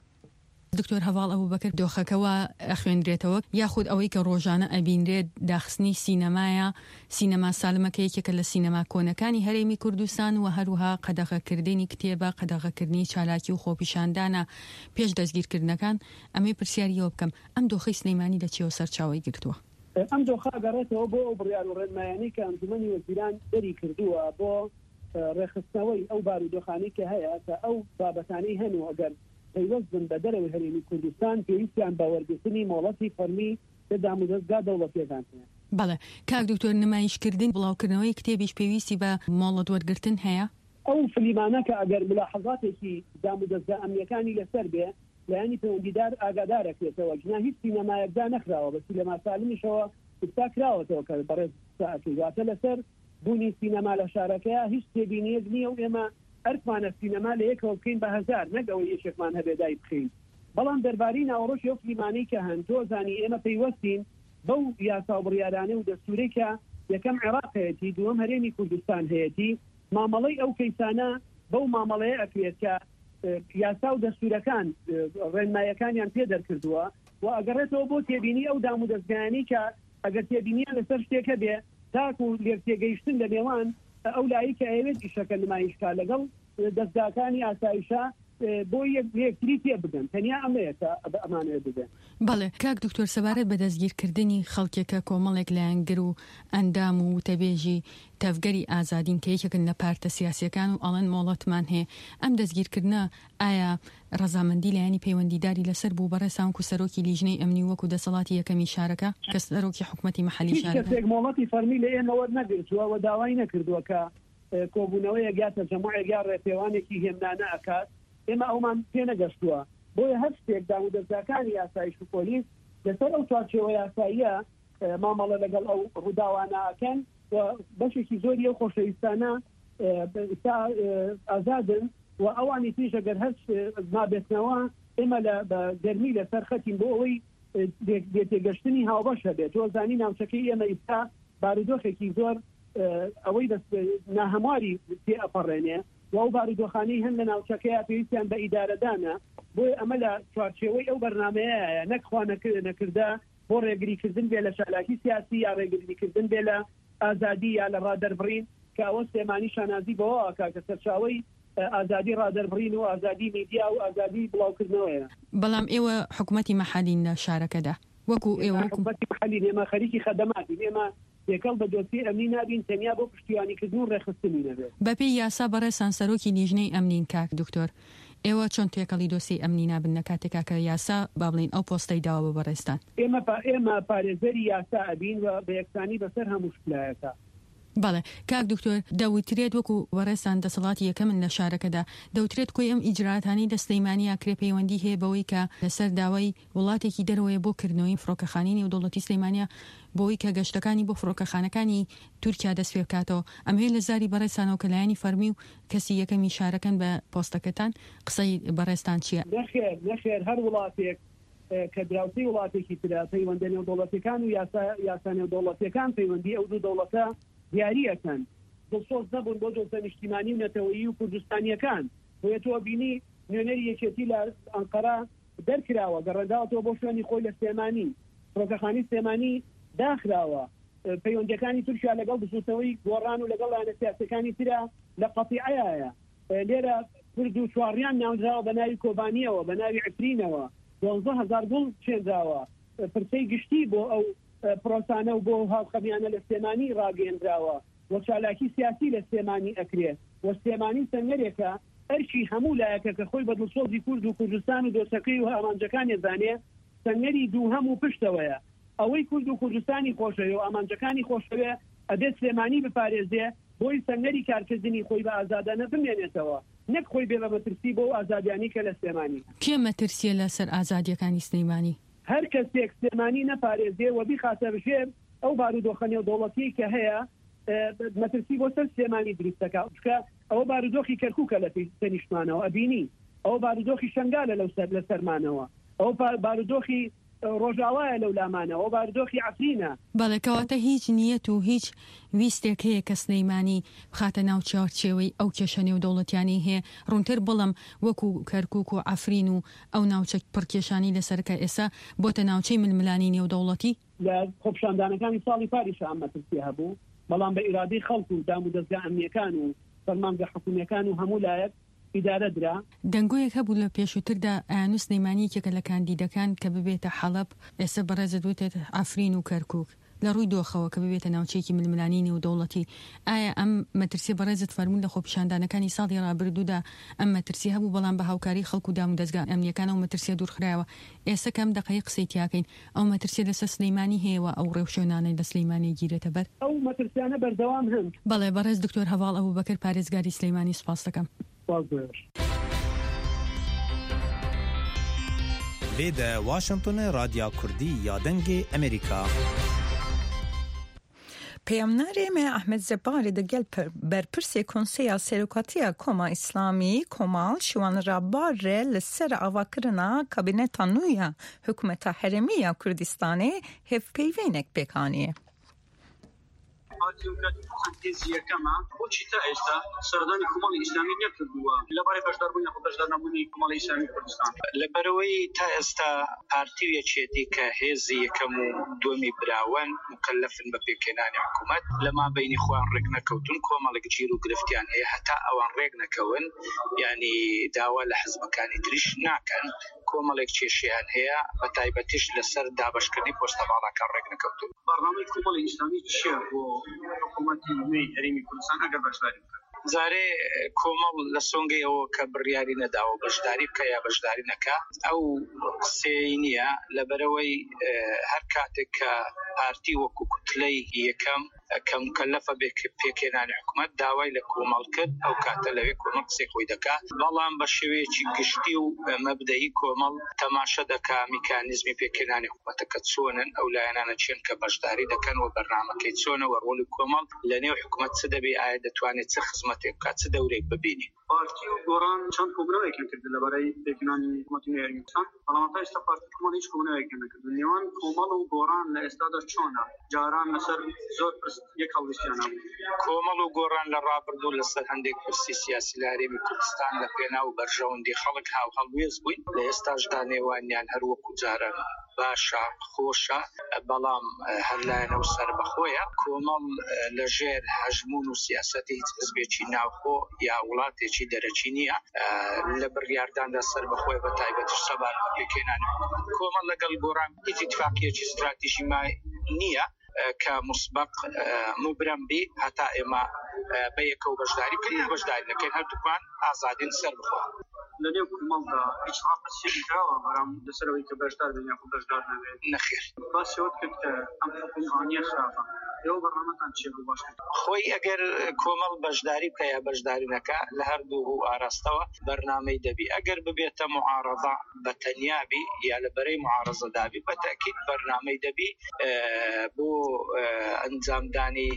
دکتۆر هەواڵ ئەبوبەکر دۆخەکەوە ئەخوێندرێتەوە یاخود ئەوەی کە ڕۆژانە ئەبینرێت داخستنی سینەمایە سینەما سالمەکە یەکێکە لە سینەما کۆنەکانی هەرێمی کوردستان و هەروها قەدەغەکردنی کتێبە قەدەغەکردنی چالاکی و خۆپیشاندانە پێش دەستگیرکردنەکان ئەمەی پرسیاریەوە بکەم ئەم دۆخەی سلەیمانی لە چێوە سەرچاوەی گرتووە؟ ئەم دۆخە گەڕێتەوە بۆ ئەو بڕیار و ڕێنمایانەی کە ئەنجومەنی وەزیران دەری کردووە بۆ ڕێخستنەوەی ئەو بارودۆخانەی کە هەیە کە ئەو بابەتانەی هەن و ئەگەر پەیوەستن بە دەرەوەی هەرێمی کوردستان پێویستیان بە وەرگرتنی مۆڵەتی فەرمی لە دامودەستگا دەوڵەتیەکان هەیە. بەڵێ کاک دکتۆر نمایشکردن بڵاوکردنەوەی کتێبیش پێویستی بە مۆڵەت وەرگرتن هەیە؟ ئەو فلیمانە کە ئەگەر ملاحەزاتێکی دامودەستگا ئەمنیەکانی لەسەر بێ لایەنی پەیوەندیدار ئاگادارەکرێتەوە جنا هیچ سینەمایەکدا نەخراوە بە سینەما سالمیشەوە ئستا کراوەتەوە کە بەڕێز ساعتیواتە لەسەر بوونی سینەما لە شارەکەیە هیچ تێبینیەک نییە و ئێمە ئەرکمانە سینەما لە یەکەوە بکەین بە هەزار نەگەوەی یەکێکمان هەبێ دای بخین. بەڵام دەربارەی ناوەڕۆژی ئەو فلیمانەی کە هەن تۆ زانی ئێمە پەیوەستین بەو یاسا و بڕیارانە و دەستوورەی کە یەکەم عێراق هەیەتی دووەم هەرێمی کوردستان هەیەتی مامەڵەی ئەو کەیسانە بەو مامەڵەیە ئەکرێت کە یاسا و دەستوورەکان ڕێنمایەکانیان پێ دەرکردووە و ئەگەڕێتەوە بۆ تێبینی ئەو دام و دەستگایانی کە ئەگەر تێبینیان لەسەر شتێکە بێ تاکو و لێک تێگەیشتن لە نێوان ئەو لایی کە ئەوێت ئیشەکە نمایشکا لەگەڵ دەستگاکانی ئاسایشە بۆ یەکتری تێ بدەن تەنیا ئەمەیەکە ئەمانەیە بدەن. بەڵێ کاک دکتۆر سەبارەت بە دەستگیرکردنی خەڵکێکە کۆمەڵێک لایەنگر و ئەندام و تەبێژی تەفگەری ئازادین کە یەکێکن لە پارتە سیاسیەکان و ئەڵەن مۆڵەتمان هەیە ئەم دەستگیرکردنە ئایا ڕەزامەندی لایەنی پەیوەندیداری لەسەر بوو بەڕێسان و سەرۆکی لیژنەی ئەمنی وەکو دەسەڵاتی یەکەمی شارەکە کە سەرۆکی حکومەتی مەحەلی شارەکە هیچ مۆڵەتی فەرمی لە ئێمەوە نەگرتووە و داوای نەکردووە کە کۆبوونەوەی یەکاتە جەموعێک یا ڕێپێوانێکی هێمنانە ئەکات ئێمە ئەومان پێ نەگەشتووە بۆیە هەر شتێک دام و دەستگاکانی یاسایش و پۆلیس لەسەر ئەو چوارچێوە یاساییە مامەڵە لەگەڵ ئەو ڕووداوانەکەن و بەشێکی زۆری ئەو خۆشەویستانە ئازادن و ئەوانی تریش ئەگەر هەر نابێتنەوە ئێمە لە گەرمی لەسەر خەتین بۆ ئەوەی تێگەشتنی هاوبەشە بێت تۆ زانی ناوچەکەی ئێمە ئیستا بارودۆخێکی زۆر ئەوەی ناهەمواری پێ ئەپەڕێنێ و ئەو بارودۆخانەی هەن لە ناوچەکەیە پێویستیان بە ئیدارەدانە بۆی ئەمە لە چوارچێوەی ئەو بەرنامەیە نەکخوا نەکردە بۆ ڕێگریکردن بێ لە شالاکی سیاسی یا ڕێگریکردن بێ لە ئازادی یا لە ڕادەربڕین کە ئەوە سلێمانی شانازی بەوە کە سەرچاوەی ئازادی ڕادەربڕین و ئازادی میدیا و ئازادی بڵاوکردنەوەیە. بەڵام ئێوە حکومەتی مەحەلین لە شارەکەدا وەکو ئێوە حکومەتی مەحەلی ئێمە خەریکی خەدەماتی ئێمە یەکەڵ بە دۆسی ئەمنی نابین تەنیا بۆ پشتیوانیکردن و ڕێخستنی نەبێت. بەپێی یاسا بەڕێسان سەرۆکی لیژنەی ئەمنین کاک دکتۆر ئێوە چۆن تێکەڵی دۆسی ئەمنی نابن لە کاتێکا کە یاسا با بڵین ئەو پۆستەی داوە بە بەڕێستان؟ ئێمە ئێمە پارێزەری یاسا ئەبین و بە یەکسانی بەسەر هەموو شکلایەکە بەڵێ کاک دکتۆر دەوترێت وەکو وەڕێستان دەسەڵاتی یەکەمن لە شارەکەدا دەوترێت کۆی ئەم ئیجراتانی دەستەیمانیا کرێ پەیوەندی هەیە بەوەی کە لەسەر داوای وڵاتێکی دەرەوەی بۆ کردنەوەی فڕۆکەخانەی نێودەوڵەتی سلەیمانیا بۆی کە گەشتەکانی بۆ فڕۆکەخانەکانی تورکیا دەست پێ بکاتەوە. ئەم هەیە لە زاری بەڕێستانەوە کە لایەنی فەرمی و کەسی یەکەمی شارەکەن بە پۆستەکەتان قسەی بەڕێستان چییە؟ نەخێر نەخێر هەر وڵاتێک کە دراوسی وڵاتێکی ترا پەیوەندە نێودەوڵەتیەکان و یاسا نێودەوڵەتیەکان پەیوەندی ئەو دوو دەوڵەتە دیاریەکەن دڵسۆز نەبوون بۆ دۆستە نیشتیمانی و نەتەوەیی و کوردستانیەکان بۆیە تۆ بینی نوێنەری یەکێتی لە ئەنقەرە دەرکراوە گەڕێداوەتەوە بۆ شوێنی خۆی لە سلێمانی فڕۆکەخانەی سلێمانی داخراوە پەیوەندیەکانی تورکیا لەگەڵ بسووتەوەی گۆڕان و لەگەڵ لایەنە سیاسەکانی ترا لە قەتیعەیە لێرە کورد و چواڕیان ناونراوە بە ناوی کۆبانیەوە بە ناوی عفرینەوە دوانزە هەزار گوڵ چێنراوە پرسەی گشتی بۆ ئەو پرۆسانە و بۆ هاوخەمیانە لە سلێمانی ڕاگەیەنراوە وە چالاکی سیاسی لە سلێمانی ئەکرێت وە سلێمانی سەنگەرێکە ئەرشی هەموو لایەکە کە خۆی بە دڵسۆزی کورد و کوردستان و دۆستەکەی و ئامانجەکانی زانێ سەنگەری دوو هەموو پشتەوەیە ئەوەی کورد و کوردستانی خۆشەوێ و ئامانجەکانی خۆشەوێ ئەدێت سلێمانی بپارێزێ بۆی سەنگەری کارکردنی خۆی بە ئازادانە بمێنێتەوە نەک خۆی بێ بە مەترسی بۆ ئازادیانی کە لە سلێمانی کێ مەترسیە لەسەر ئازادیەکانی سلێمانی هەر کەسێک سلێمانی نەپارێزێ و بیخاتە بژێر ئەو بارودۆخە نێودەوڵەتی کە هەیە مەترسی بۆ سەر سلێمانی دروستەکە بکە ئەوە بارودۆخی کەرکووکە لە تەنیشتمانەوە ئەبینی ئەو بارودۆخی شنگالە لەو سەر لە سەرمانەوە ئەو بارودۆخی ڕۆژاوایە لەو لامانەوە بارودۆخی عفرینە بەڵێکەواتە هیچ نیەت و هیچ ویستێک هەیە کە سلەیمانی بخاتە ناو چاوەڕێی ئەو کێشە نێودەوڵەتیانی هەیە ڕوونتر بڵم وەکو کەرکووک و عفرین و ئەو ناوچە پڕکێشانی لەسەرکە ئێستا بۆتە ناوچەی ململانی نێودەوڵەتی لە خۆپشاندانەکانی ساڵی پاریش ئامەترسی هەبوو بەڵام بە ئیرادەی خەڵک و دام و دەستگا ئەمنیەکان و فەرمانگە حکوومیەکان و هەموو لایەک ئیدارە درا دەنگۆیەک هەبوو لە پێشووتردا ئاینوس سلەیمانیەکێکە لە کاندیدەکان کە ببێتە حەڵەب ئێستا بەڕێزە دوێتێت ئافرین و کەرکووک لە ڕووی دۆخەوە کە ببێتە ناوچەیەکی ململانی نێودەوڵەتی ئایا ئەم مەترسی بەڕێزت فەرموون لە خۆپیشاندانەکانی ساڵی ڕابردوودا ئەم مەترسی هەبوو بەڵام بە هاوکاری خەڵک و دام و دەستگا ئەمنیەکان ئەو مەترسیە دوورخرایەوە ئێستا کەم دەقەی قسەی تیاکەین ئەو مەترسی لەسەر سلەیمانی هەیەوە ئەو ڕێوشێنانەی لە سلەیمانی گیرێتە بەر ئەو مەترسیانە بەردەوام هەن بەڵێ بەڕێز دکتۆر هەواڵ ئەبوبەکر پارێزگاری سلەیمانی سوپاس دەکەم لێدە واشنگتن رادیا کوردی یا دەنگی ئەمریکا پەیامنارێ me Ahmed Zebari de gel berpirsê Konseya Serokatiya Koma İslamî Komal şiwan rabare li ser avakirina kabineta nû ya hikûmeta herêmî ya Kurdistanê hevpeyvênek pêkaniye. یەکەمە بۆچی تا ئێستا سەردانی کۆمەڵی ئیسلامی نەکردووە لەبارەی بەشداربوونی خۆ بەشدارنەبوونی کۆمەڵی ئیسلامی کوردستان لەبەرەوەی تا ئێستا پارتیوێکێتی کە هێزی یەکەم و دووەمی براون مکەلەفن بە پێکێنانی حکوومەت لەما بینی خۆیان ڕێک نەکەوتون کۆمەڵێک گیر و گرفتیان هەیە هەتا ئەوان ڕێک نەکەون یعنی داوا لە حزبەکانی تریش ناکەن کۆمەڵێک کێشیان هەیە بە تایبەتیش لەسەر دابەشکردنی پۆستە باڵاکان ڕێک نەکەوتون بەرنامەی کۆمەڵی ئیسلامی چییە بۆ حکوومەتی نوێی هەرێمی کوردستان ئەگەر بەشداری بکات زارێ کۆمەڵ لە سۆنگەیەوە کە بڕیاری نەداوە بەشداری بکە یا بەشداری نەکە ئەو قسەی نییە لەبەرەوەی هەر کاتێک کە پارتی وەکو کوتلەی یەکەم کە مکەلەفە پێکێنانی حکوومەت داوای لە کۆمەڵ کرد ئەو کاتە لەوێ کۆمەڵ قسەی خۆی دەکات بەڵام بە شێوەیەکی گشتی و مەبدەئی کۆمەڵ تەماشە دەکا میکانیزمی پێکێنانی حکوومەتەکە چۆنن ئەو لایەنانە چێن کە بەشداری دەکەن و بەرنامەکەی چۆنە وەڕۆلی کۆمەڵ لە نێو حکوومەت چ دەبێ ئایا دەتوانێت چه خزمەتێک بکات چ دەورێک ببینی پارتی و گۆڕان چەند کۆبنەوەیەکیان کرد لەبارەی پێکێنانی حکوومەتی نوێی هەرێمی کوردستان بەڵام تا ئێستا پارتی کۆمەڵ هیچ کۆبنەوەیەکیان نەکردوون نێوان کۆمەڵ و گۆڕان لە ئێستادا چۆنە جاران لەسەر زۆر یەک هەڵویستیان هەبوو کۆمەڵ و گۆڕان لە ڕابردوو لەسەر هەندێک پرسی سیاسی لە هەرێمی کوردستان لە پێناو بەرژەوەندی خەڵک هاو هەڵوێز بووین لە ئێستاشدا نێوانیان هەر وەکو جاران باشە خۆشە بەڵام هەر لایەنە و سەر بەخۆیە کۆمەڵ لەژێر هەژمون و سیاسەتی هیچ حزبێکی ناوخۆ یا وڵاتێکی دەرەچی نییە لە بڕیارداندا سەر بەخۆی بە تایبەتیش سەبار بە پێکێنانی کۆمەڵ لەگەڵ گۆڕان هیچ اتفاقیەکی استراتیژی مای نییە کە مسبق مبرم بی هەتا ئێمە بە یەکە و بەشداری کردن بەشداری نەکەین هەردووکمان ئازادین سەر بخۆن لەنێو کومەڵدا هیچ ڕاپەسیێکی کراوە بەرام لەسەرەوەی کە بەشدار بن یاخود بەشدار نەبێت نەخێر باسیەوەت کرد کە ئەم حکومڕانیە خراپە ئێوە بەڕامەتان چێ بوو باش خۆی ئەگەر کۆمەڵ بەشداری بکە یا بەشداری نەکە لە هەردوو ئاراستەوە بەرنامەی دەبی ئەگەر ببێتە معارەضە بە تەنیابی یا لەبەرەی معارەزە دابی بە تەکید بەرنامەی دەبی بۆ ئەنجامدانی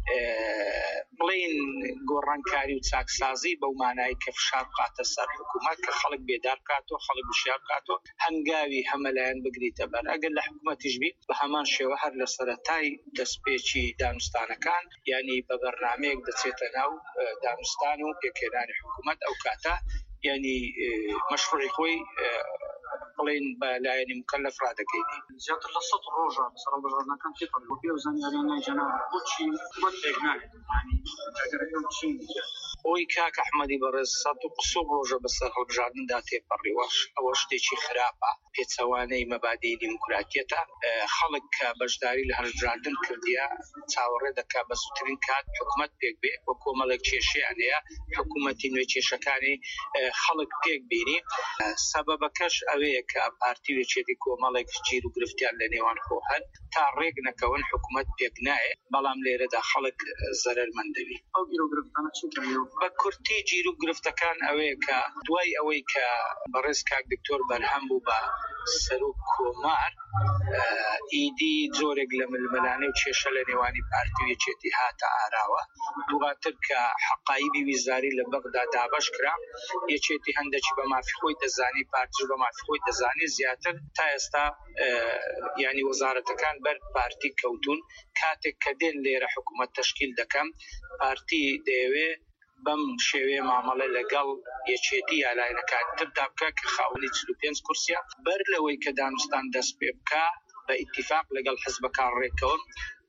بڵین گۆڕانکاری و چاکسازی بەو مانایی کە فشار بقاتە سەر حکوومەت کە خەڵک بێدار بکاتەوە خەڵک وشیار بکاتەوە هەنگاوی هەمەلایەن بگریتە بەر ئەگەر لە حکوومەتیش بی بە هەمان شێوە هەر لە سەرەتای دەستپێکی دانوستانەکان یعنی بە بەرنامەیەک دەچێتە ناو دانوستان و پێکهێنانی حکوومەت ئەو کاتە یعنی مەشروعی خۆی بڵین بە لایەنی مکەلەف ڕادەکەیتی زیاتر لە سەد ڕۆژە سەر بەژاردنەکان تێپەڕ بۆ پێ و زانیاریانەی جەناب بۆچی حکوومەت پێک ناکرێت ینی ئەگەر ئەوە چی ئەوی کاک ئەحمەدی بەڕێز سەد و قسە ڕۆژە بەسەر هەڵبژاردندا تێپەڕی وەش ئەوە شتێکی خراپە پێچەوانەی مەبادی دیموکراتیەتە خەڵک کە بەشداری لە هەڵبژاردن کردیە چاوەڕێ دەکا بە زووترین کات حکوومەت پێک بێ بە کۆمەڵێک کێشیان هەیە حکوومەتی نوێ کێشەکانی خەڵک پێک بینی سەبەبەکەش ئەوەیە کە پارتی وێچێتی کۆمەڵێک گیر و گرفتیان لە نێوان خۆ هەن تا ڕێک نەکەون حکوومەت پێک نایە بەڵام لێرەدا خەڵک زەرەرمەندەوی ئەو گیر و گرفتانە چی بە کورتی گیر و گرفتەکان ئەوەیە کە دوای ئەوەی کە بەڕێز کاک دکتۆر بەرهەم بوو بە سەر و کۆمار ئیدی جۆرێک لە ململانێ و کێشە لە نێوانی پارتی وێچێتی هاتە ئاراوە دواتر کە حەقایبی ویزاری لە بەغدا دابەش کرا یەکێتی هەندێکی بە مافی خۆی دەزانی پارتیش بە مافی خۆی دەزانی زیاتر تا ئێستا یعنی وەزارەتەکان بەر پارتی کەوتون کاتێک کە دێن لێرە حکوومەت تەشکیل دەکەم پارتی دەیەوێ بەم شێوێ مامەڵە لەگەڵ یەکێتی یالایەنەکان تردا بکە کە خاوەنی چل و پێنج کورسیە بەر لەوەی کە دانوستان دەست پێ بکە بە ئیتیفاق لەگەڵ حزبەکان ڕێکەوەن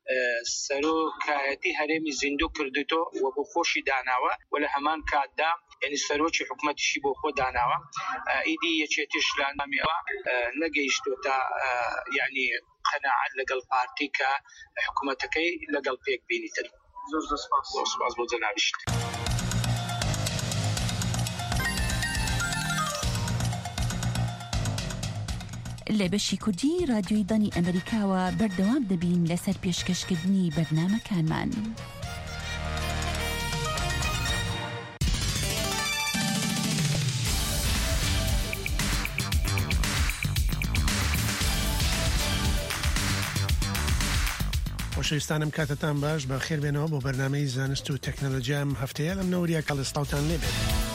سەرۆکایەتی هەرێمی زیندوو کردوتۆ و بۆ خۆشی داناوە و لە هەمان کاتدا یعنی سەرۆکی حکوومەتیشی بۆ خۆ داناوە ئیدی یەکێتیش لانامیەوە نەگەیشتۆ تا یعنی قەناعەت لەگەڵ پارتی کە حکوومەتەکەی لەگەڵ پێک بینیتر زۆر سپاس سپاس بۆ جەنابیشت لە بەشی کوردی رادیۆی دانی ئەمریکاوە بەردەوام دەبین لەسەر پێشکەشکردنی بەرنامەکانمان. خۆشەویستانم کاتتان باش بە خێر بێنەوە بۆ بەرنامەی زانست و تەکنۆلۆژیام هەفتەیە لەم نەوریە کاڵستاوتان لێبێت.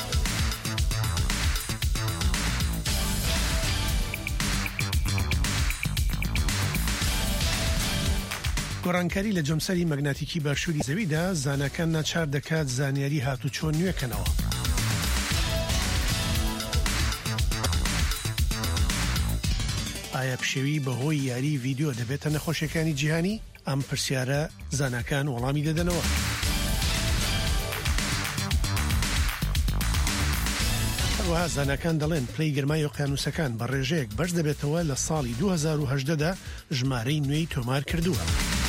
گۆڕانکاری لە جەمسەری مەگناتیکی باشووری زەویدا زانەکان ناچار دەکات زانیاری هاتوچۆ نوێکەنەوە. ئایا پشێوی بەهۆی یاری ڤیدیۆ دەبێتە نەخۆشیەکانی جیهانی؟ ئەم پرسیارە زانەکان وەڵامی دەدەنەوە. هەروەها زانەکان دەڵێن پلەی گەرمای ئۆقیانوسەکان بە ڕێژەیەک بەش دەبێتەوە لە ساڵی دوو هەزار و هەژدەدا ژمارەی نوێی تۆمار کردووە.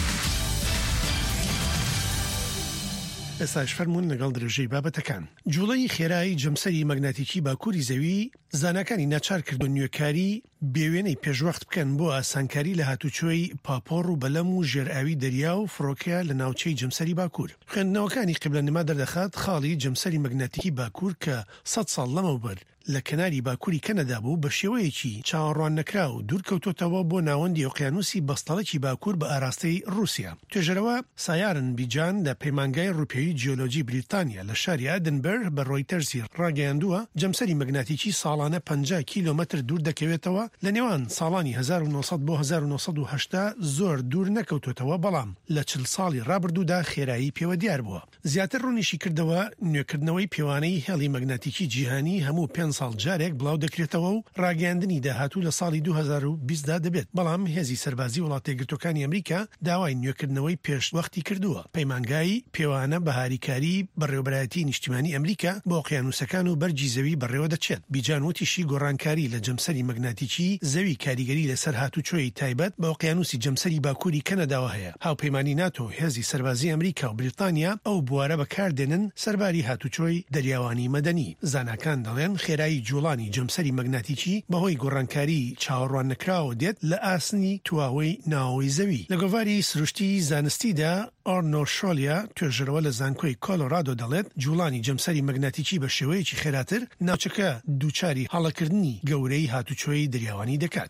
ئێستاش فەرمونون لەگەڵ درێژەی بابەتەکان. جوڵەی خێرایی جەمسەری مەگناتیکی باکووری زەوی زانەکانی ناچار کردو نوێکاری بێوێنەی پێشوەخت بکەن بۆ ئاسانکاری لە هاتوچۆی پاپۆڕ و بەلەم و ژێرئاوی دەریا و فڕۆکە لە ناوچەی جەمسەری باکوور. خوێندنەوەکانی قبلەنما دەردەخات خاڵی جەمسەری مەگناتیکی باکوور کە سەد ساڵ لەمەوبەر لە کەناری باکووری کەنەدا بوو بە شێوەیەکی چاوەڕوان نەکرا و دوورکەوتۆتەوە بۆ ناوەندی ئۆقیانوسی بەستەڵێکی باکوور بە ئاراستەی رووسیا. توێژەرەوە سایارن بیجان لە پەیمانگای ڕووپێوی جیۆلۆجی بریتانیا لە شاری ئەدنبەر بە ڕۆیتەرزی ڕاگەیاندووە جەمسەری مەگناتیکی ساڵانە پەنجا کیلۆمەتر دوور دەکەوێتەوە لە نێوان ساڵانی هەزار و نۆسەد بۆ هەزار و نۆسەد و هەشتا زۆر دوور نەکەوتۆتەوە بەڵام لە چل ساڵی ڕابردوودا خێرایی پێوە دیار بووە. زیاتر ڕوونیشی کردەوە نوێکردنەوەی پێوانەی هێڵی مەگناتیکی جیهانی هەموو پێنج ساڵ جارێک بڵاو دەکرێتەوە و ڕاگەاندنی داهاتوو لە ساڵی دوو هەزار و بیستدا دەبێت. بەڵام هێزی سەربازی وڵاتە یەکگرتووەکانی ئەمریکا داوای نوێکردنەوەی پێشوەختی کردووە. پەیمانگای پێوانە بەهاریکاری بەڕێوەبەرایەتی نیشتیمانی ئەمریکا بۆ ئۆقیانوسەکان و بەرجی زەوی بەڕێوە دەچێت. بیجان وتیشی گۆڕانکاری لە جەمسەری مەگناتیکی زەوی کاریگەری لەسەر هاتوچۆی تایبەت بە ئۆقیانوسی جەمسەری باکووری کەنەداوە هەیە. هاوپەیمانی ناتۆ هێزی سەربازی ئەمریکا و بریتانیا ئەو بوارە بەکاردێنن سەرباری هاتوچۆی دەریاوانی مەدەنی. زانکان دەڵێن خێرایی خێرایی جوڵانی جەمسەری مەگناتیکی بەهۆی گۆڕانکاری چاوەڕوان نەکراوە دێت لە ئاسنی تواوەی ناوەوەی زەوی. لە گۆڤاری سروشتی زانستیدا ئارنۆ شۆلیا توێژەرەوە لە زانکۆی کۆلۆرادۆ دەڵێت جوڵانی جەمسەری مەگناتیکی بە شێوەیەکی خێراتر ناوچەکە دووچاری هەڵەکردنی گەورەی هاتوچۆی دەریاوانی دەکات.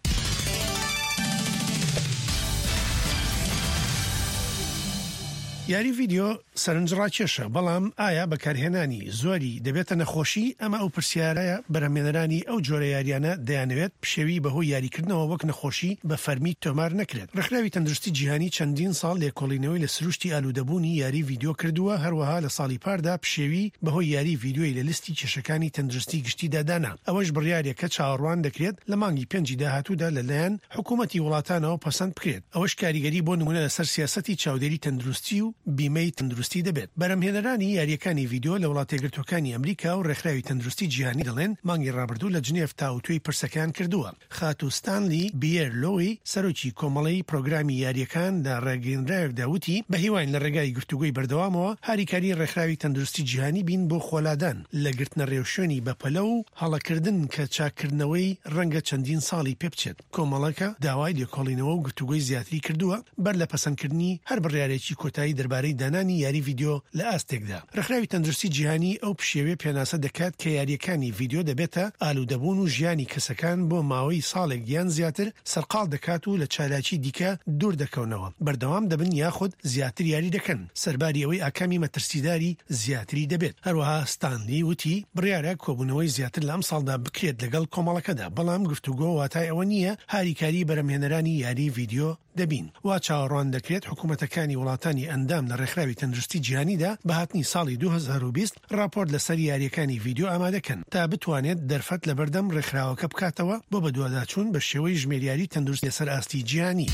یاری ڤیددیۆ سەرنجڕاکێشە، بەڵام ئایا بەکارهێنانی زۆری دەبێتە نەخۆشی؟ ئەمە ئەو پرسیارەیە بەرهەمێنەرانی ئەو جۆرە یاریانە دەیانەوێت پشێوی بەهۆی یاریکردنەوە وەک نەخۆشی بە فەرمی تۆمار نەکرێت. ڕێکخراوی تەندروستی جیهانی چەندین ساڵ لێکۆڵینەوەی لە سروشتی ئالوودەبوونی یاری ڤیددیۆ کردووە، هەروەها لە ساڵی پاردا پشێوی بەهۆی یاری ڤیددیۆی لە لیستی کێشەکانی تەندروستی گشتی دادانا. ئەوەش بڕیارێکە چاوەڕوان دەکرێت لە مانگی پێنجی داهاتوودا لەلایەن حکوومەتی وڵاتانەوە پەسەند بکرێت. ئەوەش کاریگەری بۆ نمونە لەسەر سیاسەتی چاودێری تەندروستی و بیمەی تەندروستی دەبێت. بەرهەمهێنەرانی یاریەکانی ڤیددیۆ لە وڵاتە یەکگرتووەکانی ئەمریکا و ڕێکخراوی تەندروستی جیهانی دەڵێن مانگی ڕابردوو لە جنێڤ تاوتوی پرسەکان کردووە. خاتو ستانلی بیێرلۆی سەرۆکی کۆمەڵەی پرۆگرامی یاریەکان لە ڕێگەیەنراوێکدا وتی بە هیوان لە ڕێگای گفتوگۆی بەردەوامەوە هاریکاری ڕێکخراوی تەندروستی جیهانی بین بۆ خۆلادان لە گرتنە ڕێوشێنی بەپەلە و هەڵەکردن کە چاکردنەوەی ڕەنگە چەندین ساڵی پێ بچێت. کۆمەڵەکە داوای لێکۆڵینەوە و گفتوگۆی زیاتری کردووە بەر لە پەسەندکردنی هەر بڕیارێکی کۆتایی دەربارەی دانانی یاری ڤیددیۆ لە ئاستێکدا. ڕێکخراوی تەندروستی جیهانی ئەو پشێوێ پێناسە دەکات کە یاریەکانی ڤیددیۆ دەبێتە ئالوودەبوون و ژیانی کەسەکان بۆ ماوەی ساڵێک یان زیاتر سەرقاڵ دەکات و لە چالاکی دیکە دوور دەکەونەوە، بەردەوام دەبن یاخود زیاتر یاری دەکەن، سەرباری ئەوەی ئاکامی مەترسیداری زیاتری دەبێت. هەروەها ستانلی وتی بڕیارە کۆبوونەوەی زیاتر لە ئەم ساڵدا بکرێت لەگەڵ کۆمەڵەکەدا، بەڵام گفتوگۆ واتای ئەوە نییە هاریکاری بەرهەمهێنەرانی یاری ڤیددیۆ دەبین. وا چاوەڕوان دەکرێت حکوومەتەکانی وڵاتانی ئەندام لە ڕێکخراوی تەندروستی جیهانیدا بە هاتنی ساڵی دوو هەزار و بیست راپۆرت لەسەر یاریەکانی ڤیددیۆ ئامادەکەن تا بتوانێت دەرفەت لە بەردەم ڕێکخراوەکە بکاتەوە بۆ بەدواداچوون بە شێوەی ژمێریاری تەندروستی لەسەر ئاستی جیهانی.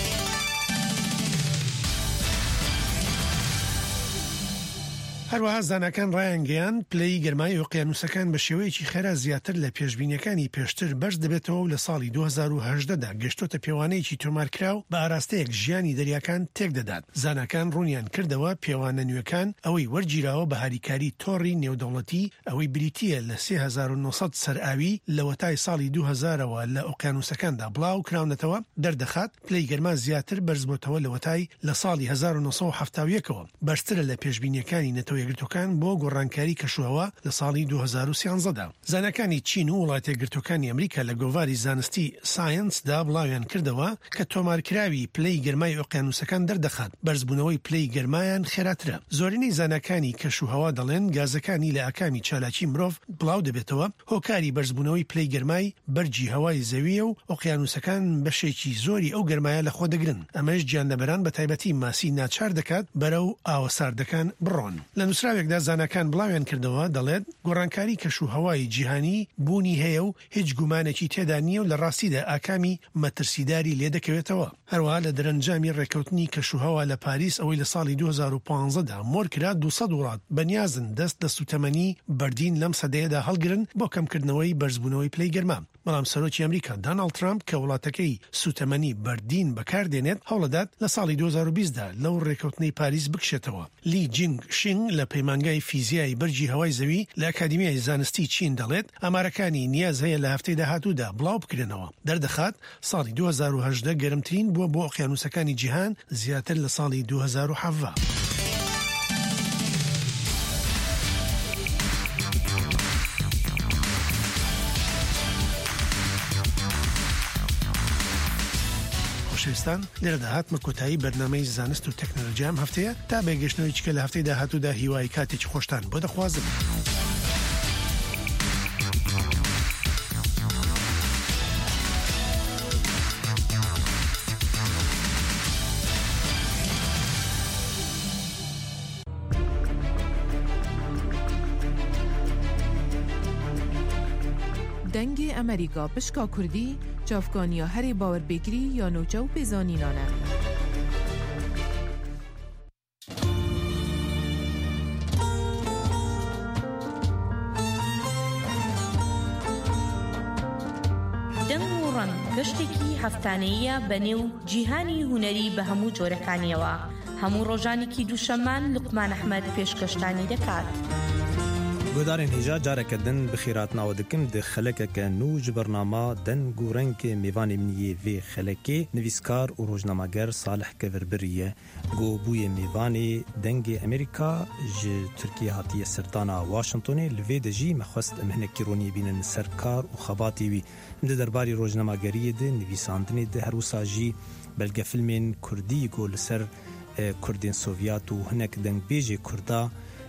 هەروەها زانکان ڕایانگەیان پلەی گەرمای ئۆقیانوسەکان بە شێوەیەکی خێرا زیاتر لە پێشبینیەکانی پێشتر بەرز دەبێتەوە و لە ساڵی دوو هەزار و هەژدەدا گەشتۆتە پێوانەیەکی تۆمارکراو بە ئاراستەیەک ژیانی دەریاکان تێک دەدات. زانکان ڕوونیان کردەوە پێوانە نوێکان ئەوەی وەرگیراوە بە هاریکاری تۆڕی نێودەوڵەتی ئەوەی بریتیە لە سێ هەزار و نۆسەد سەرئاوی لە وەتای ساڵی دوو هەزارەوە لە ئۆقیانوسەکاندا بڵاو کراونەتەوە دەردەخات پلەی گەرما زیاتر بەرز بۆتەوە لە وەتای لە ساڵی هەزار و نۆسەد و هەفتاد و یەکەوە بەرزترە لە پێشبینیەکانی نەتەوە یەکگرتوەکان بۆ گۆڕانکاری کەشوهەوا لە ساڵی دوو هەزار و سیانزەدا. زانکانی چین و وڵاتە یەکگرتوەکانی ئەمریکا لە گۆڤاری زانستی ساینسدا بڵاویان کردەوە کە تۆمارکراوی پلەی گەرمای ئۆقیانوسەکان دەردەخات، بەرزبوونەوەی پلەی گەرمایان خێراترە. زۆرینەی زانکانی کەشوهەوا دەڵێن گازەکانی لە ئاکامی چالاکی مرۆڤ بڵاو دەبێتەوە، هۆکاری بەرزبوونەوەی پلەی گەرمای بەرجی هەوای زەویە و ئۆقیانوسەکان بەشێکی زۆری ئەو گەرمایە لە خۆ دەگرن. ئەمەش گیاندەبەران بە تایبەتی ماسی ناچار دەکات بەرەو ئاوەساردەکان بڕۆن. لە نووسراوێکدا زانکان بڵاویان کردەوە دەڵێت گۆڕانکاری کەشوهەوای جیهانی بوونی هەیە و هیچ گومانێکی تێدا نییە و لە ڕاستیدا ئاکامی مەترسیداری لێ دەکەوێتەوە. هەروەها لە دەرەنجامی ڕێکەوتنی کەشوهەوا لە پاریس ئەوەی لە ساڵی دوو هەزار و پانزەدا مۆرکرا دووسەد وڵات بەنیازن دەست دە سوتەمەنی بەردین لەم سەدەیەدا هەڵگرن بۆ کەمکردنەوەی بەرزبوونەوەی پلەی گەرما. بەڵام سەرۆکی ئەمریکا داناڵد ترامپ کە وڵاتەکەی سوتەمەنی بەردین بەکاردێنێت هەوڵەدات لە ساڵی دوو هەزار و بیستدا لەو ڕێکەوتنەی پاریس بکشێتەوە. لی جینگ شینگ لە پەیمانگای فیزیایی بەرجی هەوای زەوی لە ئەکادمیای زانستی چین دەڵێت ئامارەکانی نیاز هەیە لە هەفتەی داهاتوودا بڵاو بکرێنەوە. دەردەخات ساڵی دوو هەزار و هەژدە گەرمترین بووە بۆ ئۆقیانوسەکانی جیهان زیاتر لە ساڵی دوو هەزار و حەڤە. خۆشەویستان لێرەدا هاتمە کۆتایی بەرنامەی زانست و تەکنۆلۆژیام هەفتەیە تا بێگەشتنەوەی چکە لە هەفتەی داهاتوودا هیوای کاتێکی خۆشتان بۆ دەخوازم. دەنگی ئەمریکا پشکا کوردی چافکانیا هەری باوەربێگری یا نوچە و پێزانینانە. دەنگ و ڕەنگ گەشتێکی هەفتانەیە بەنێو جیهانی هونەری بە هەموو جۆرەکانیەوە. هەموو ڕۆژانێکی دووشەممان لوقمان ئەحمەد پێشکەشتانی دەکات. گودارین هجا جارک دن بخیرات ناودکم د خلک کنو جبرنامه دن گورنک میوان منی و خلکی نویسکار و روزنامه‌گر صالح کوربریه گو بوی میوان دنگ امریکا ج ترکیه هاتی سرطانا واشنطن لوی دجی مخواست مهنه کیرونی بینن سرکار و خباتی وی د درباری روزنامه‌گری د نویساندن د هروساجی بلکه فیلمین کردی گول سر کردین سوویات و هنک دنگ بیجی کردا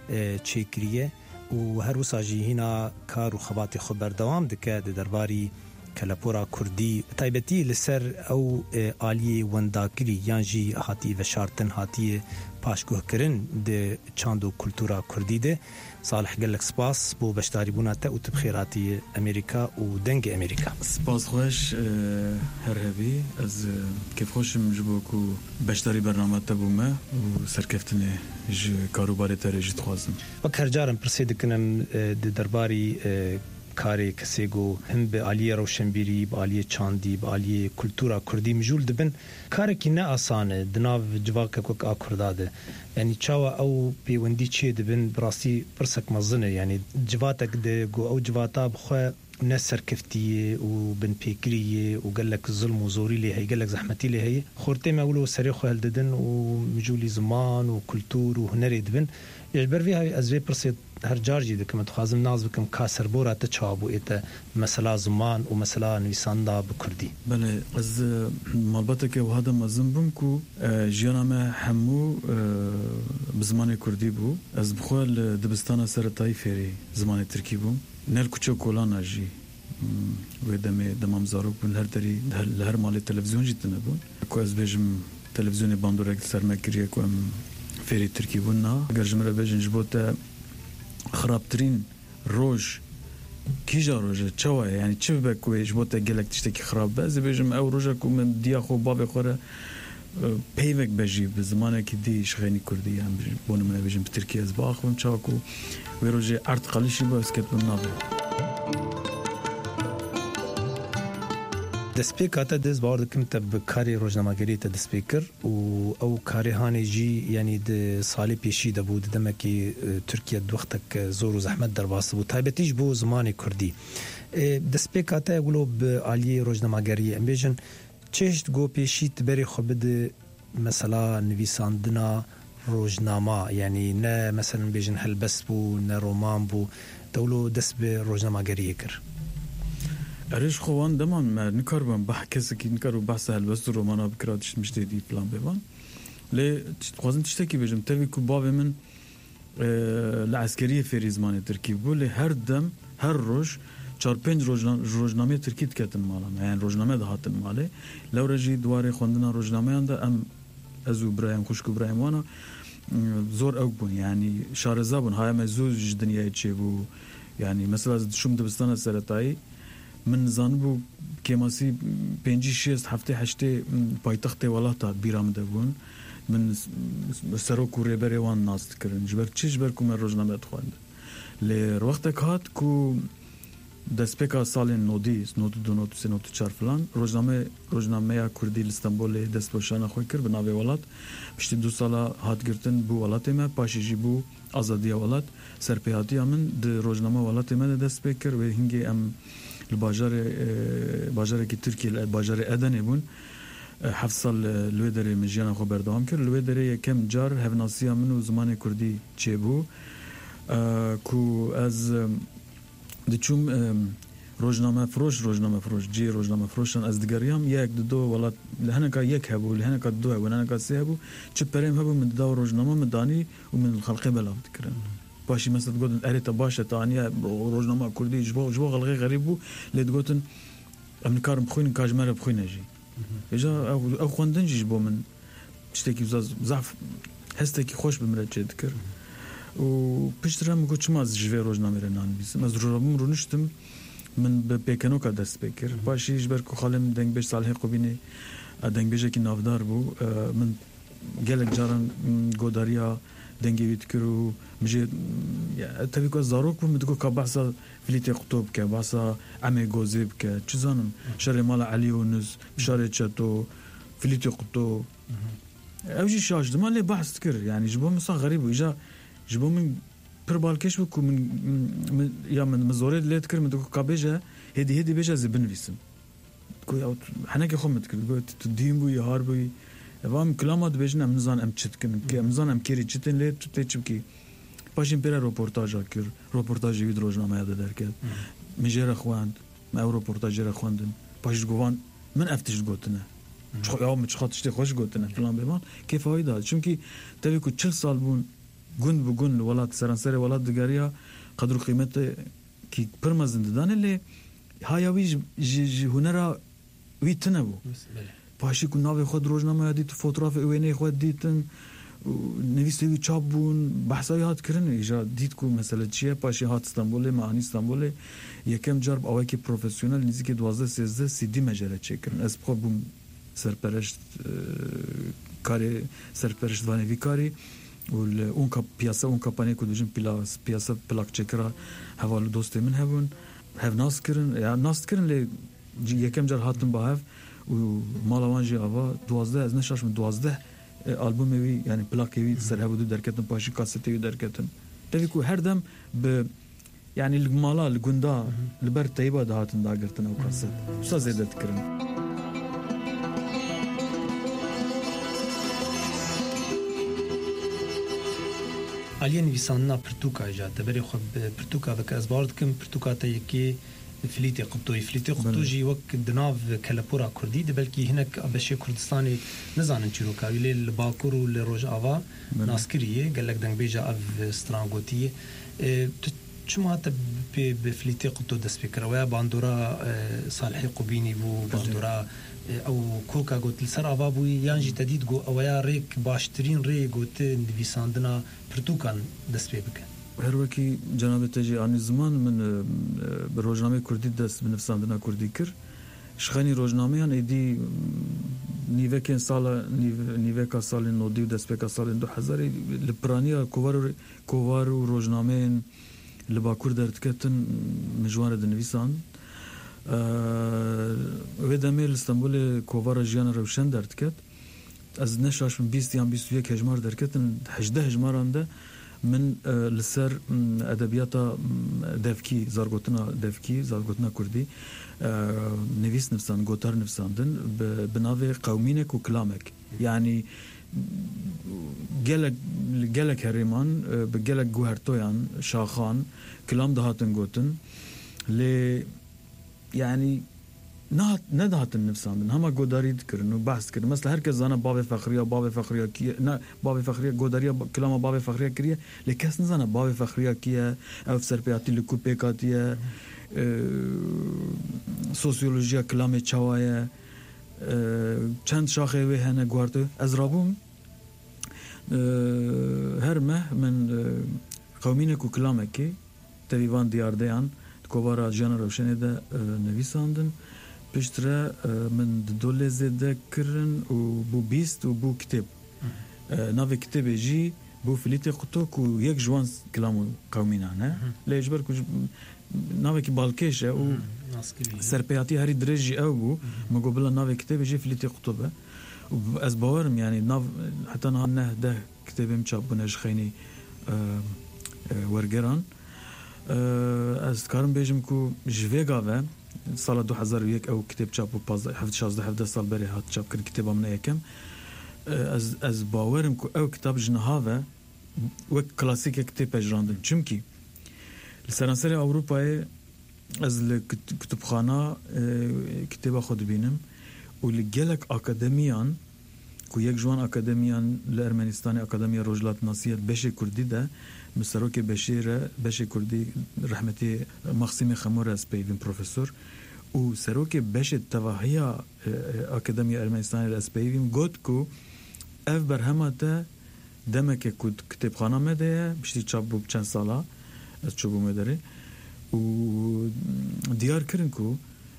چیکریه و هر وساجی هنا کار و خبات خبر دوام دکه د درباری کلپورا کردی تایبتی لسر او آلی ونداکری یانجی هاتی و شارتن هاتی پاشگوه کرن د چاندو کلتورا کردی ده صالح گلک سپاس بو بشتاری بوناته و تبخیراتی امریکا و دنگ امریکا سپاس خوش هر هبی از کیف خوشم جبو کو بشتاری برنامه تبومه و سرکفتنه ج کاروباری ترجی تخوازم و کرجارم پرسید کنم د درباری کاری کسی گو هم به عالیه روشنبیری به عالیه چاندی به عالیه کلتورا کردی مجول دبن کاری که نه آسانه دناو جواک کوک آکرداده یعنی چاوا او پیوندی چی دبن براستی پرسک مزنه یعنی جواتک ده گو او جواتا بخوا نسر كفتية وبن بيكرية وقال لك ظلم وزوري لي هي قال لك زحمتي لي هي خورتي ما ولو سريخو هالددن ومجولي زمان وكلتور وهنري دبن يجبر فيها ازوي برسيت هر جارجي دكم تخازم ناز بكم كاسر بورا تشابو ايتا مسلا زمان ومسلا نويساندا بكردي بله از مالباتك وهذا مزن بمكو جيانا ما حمو بزمان كردي بو از بخوال دبستانا سرطاي فيري زمان تركي بو نل کوچو کولانا جی و دمه دمام زارو بون هر دری هر مال تلویزیون جیتنه بون کو از بجم تلویزیون باندورک سرمکریه کو ام فری ترکی بون نا اگر جمره بجن جبوت خرابترین روج کیجا روج چوا یعنی چه بکو جبوت گلک تشتکی خراب باز بجم او روج کو من دیا خو باب خوره پیوک بجی به زمانه که دی شغنی کردی هم بون من بجم ترکیه از باخم چاکو و روزی ارت قلیشی با اسکت بنابه دسپیکاتا دز بارد کم تب کاری روزنامه‌گری تا دسپیکر و او کاری هانی جی یعنی د سالی پیشی ده بود دمکی ترکیه دوختک زور و زحمت در واسه بود تایبتیش بو زمان کردی دسپیکاتا یقولو به عالی روزنامه‌گری ام بیجن چشت گو پیشیت بری خوبد مثلا نویساندنا روزنامه یعنی نه مثلا بیجن هلبس بو نه رومان بو دولو دست به روزنامه‌گری کر ارش خوان دمان ما نکار بم بحث کی نکارو بحث هلبس رومانا بکراتش مشته دی پلان ببان ل خوازن تشتکی بیجم تبی کو باب من العسكريه في زمان تركي بقول هر دم هر روز چار پنج روزنامه ترکی دکتن مالا یعنی روزنامه دهاتن ماله لو رجی دواره خوندنا روزنامه انده ام ازو برایم خوشکو برایم وانا زور او بون یعنی شارزا بون های مزوج دنیای چه بو یعنی مثلا شوم دبستان سرطایی من زان بو کماسی پنجی شیست هفته هشته پایتخت ولاتا بیرامده بون من سرو کوری بری وان ناست کرن جبر چیش بر کوم روزنامه خونده ل وقت کات کو دسپیکا سال نودی نود دو نود سه نود چهار فلان روزنامه روزنامه کردی استانبول دست باشان خوی کرد به ناوی ولات پشت دو سالا هات گرتن بو ولات ما پاشیجی بو آزادی ولات سرپیاتی من د روزنامه ولات ما دست بکر و هنگی ام الباجار باجار کی ترکیه باجار ادن بون هفت سال لودره مجیان خو بردام کرد لودره یکم جار هفناسی من زمان کردی چه بو کو از دچوم روزنامه فروش روزنامه فروش جی روزنامه فروشن از دیگریام یک دو ولات لهنکا یک هبو لهنکا دو و لهنکا سه هبو چه پریم هبو من دو روزنامه مدانی و من الخلقه بلام تکرن باشی مثلا گفتن اريتا باشه تانیه روزنامه کردی جبو جبو خلقه غریب بو لید گفتن ام کارم بخوین کاجمره بخوین جی اجا او خوندن جی بو من چتکی ضعف هستکی خوش بمرد جد کر و پشترم گفت چما از جوی روزنامه رنان بیسم از روزنامه رو نشتم من به پیکنو که دست بکر باشیش بر کو خالم دنگ بش صالح قبینه دنگ بشه که نافدار بو من گلک جارن گوداریا دنگی وید کرو مجه تبی که زاروک بو مدگو که بحثا فلیت قطوب که بحثا عمه گوزیب که چیزانم شر مال علی و نز شر چطو فلیت قطوب اوجی شاش دمان لی بحث کر یعنی جبو مثلا غریب و ایجا جبو من پر بالکش بکو من یا من مزوره لیت کرد من دو کابیجه هدی هدی بیجه زبن ویسم کو یا حنا که خمت کرد کو تو دیم بو یار بو وام کلامات بیجن ام نزان ام چت کنم که ام نزان ام کری چتن لیت تو تچم کی پاشیم پر رپورتاج کر رپورتاج وید روزنامه یاد در کرد مجره خواند ما او رپورتاج را خواندن پاش گوان من افتش گوتنه چخ یا مچ خاطش خوش گوتنه فلان بمان که فایده چونکی تبی کو چهل سال بون گوند بو گوند ولات سرانسر ولات دگریا قدر و قیمت کی پرمزنددان لی هایوی ج هنرا ویتنه بو پاشی کو ناوی خود روزنامه دیت فوتوگراف اوینه خود دیتن نویسوی چاپ بون بحثای هات کردن ایجا دیت کو مثلا چیه پاشی هات استانبول معنی استانبول یکم جرب اوای که پروفسیونال نیزی که دوازده سیزده سیدی مجره چکرن از بخوا بوم سرپرشت کاری سرپرشت وانوی کاری و اون کا پیاسه اون کمپانی کو دوجن پیلاس پیاسه پلاک چکرا حوالو دوست من هبون هف ناس کردن یا ناس کردن لی یکم جر هاتن با هف و مالوانجی آوا دوازده از نشاش من دوازده آلبوم وی یعنی پلاک وی سر هبودو درکتن پاشی کاستی وی درکتن تفی کو هر دم به یعنی المالا الگندا لبر تیبا دهاتن داگرتن او کاست وسا زیدت کرن علی نویساندنا پرتوکا جا دبری خو پرتوکا وک از بارد کم پرتوکا تا یکی فلیت قطوی فلیت قطوجی وک دناو کلپورا کردی د بلکی هناك ابشی کردستانی نزانن چروکا ویل الباکور و لروجاوا ناسکریه گلک دنگ بیجا اف استرانگوتی چما حتی به فلیت قطو دست بکره ویا باندورا صالحی قبینی بو باندورا او کوکا گوت لسر آوا بوی یانجی تدید گو اویا ریک باشترین ری گوت نویساندنا پرتوکان دست بکن هر وکی جناب تجی آنی زمان من روزنامه کردی دست بنفساندنا کردی کر شخانی روزنامه هن ایدی نیوه که سال نیوه که سال نودی و دست بکا سال دو هزاری لپرانی کووار کووار و روزنامه لباکور درد کتن مجوان دنویسان و دمیل استانبول کووار جیان روشن درد کت از نشاش من بیست یا بیست و یک هجمار درد کتن هجده هجمار آنده من لسر ادبیات دفکی زارگوتنا دفکی زارگوتنا کردی نویس نفسان گوتار نفساندن بناوی قومینک و کلامک یعنی گلک گلک هریمان بگلک گوهرتویان شاخان کلام دهاتن گوتن لی یعنی نه ندهاتن نفساندن همه گوداری کردن و بحث کردن مثلا هر کس زانه باب فخریه باب فخریه کیه نه باب فخریه گوداری کلام باب فخریه کریه لکس نزانه باب فخریه کیه او سرپیاتی لکوپیکاتیه سوسیولوژیا کلام چوایه چند شاخه و هنه گوارتو از رابوم هر مه من قومینه کو کلامه که تیوان دیاردهان کووارا جان روشنه ده نویساندن پشتره من دوله زده کرن و بو بیست و بو کتاب ناوی کتاب جی بو فلیت قطو کو یک جوان کلامو قومینا نه لیجبر کو ناوی که بالکشه و سرپیاتی هری درجی او بو مگو بلا ناوی کتاب جی فلیت قطو به از باورم یعنی ناو حتی نه نه ده کتابم چاپ بنش خیلی ورگران از کارم بیجم کو جویگا و سال دو هزار و یک او کتاب چاپ و پازده هفت شازده هفته سال بری هات چاپ کرد کتاب من یکم از از باورم کو او کتاب جنها و وک کلاسیک کتاب اجراندن چونکی لسرانسر اروپای از کتابخانه کتاب خود بینم و لگلک اکادمیان کو یک جوان اکادمیان لارمنستان اکادمی روجلات ناسیت بشه کردی ده مسروک بشیر بشه کردی رحمتی مقسم خمور از پیوین پروفسور و سروک بشه توهیا اکادمی ارمنستان از پیوین گفت کو اف برهمته دمک کد کتابخانه مده بشتی چاپ بو چند ساله از چوبو مداره و دیار کرن کو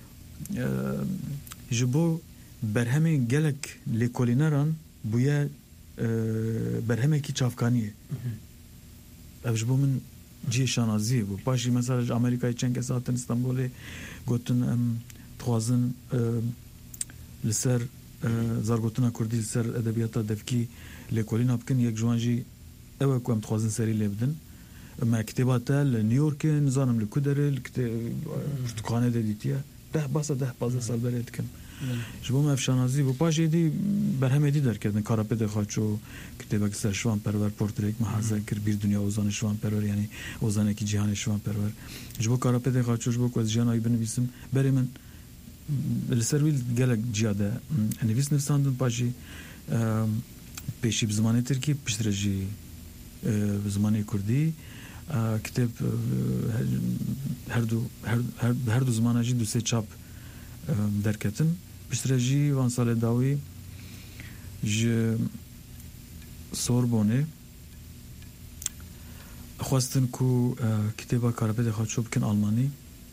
جبو برهمه گلک لیکولینران بویا برهمه کی چافکانیه افجبو من جی شانازی بو پاشی مثلا امریکای چند کس هاتن استانبول گوتن ام توازن لسر زارگوتنا کردی لسر ادبیات دفکی لیکولینا بکن یک جوانجی اوه کو ام توازن سری لبدن ما كتاباته لنيويورك نظام الكدر الكتاب برتقانه ديتيا ده بس ده باز سال بريت كم جبو ما افشانازی و پاجی دی برهم دی در کردن کاراپد خاچو کتابک سر شوان پرور پورتریک محازه کر بیر دنیا اوزان شوان پرور یعنی اوزانه کی جهان شوان پرور جبو کاراپد خاچو جبو کو جهان ای بنویسم بری من السرویل گلک جیاده نویس نفساندن پاجی پیشی بزمانه ترکی پشترجی بزمانه کردی کتاب هر دو هر دو زمانه جی دو سه چاپ درکتن پشترجی وان سال داوی ج سوربونه خواستن کو کتابا کارپد خاطر بکن آلمانی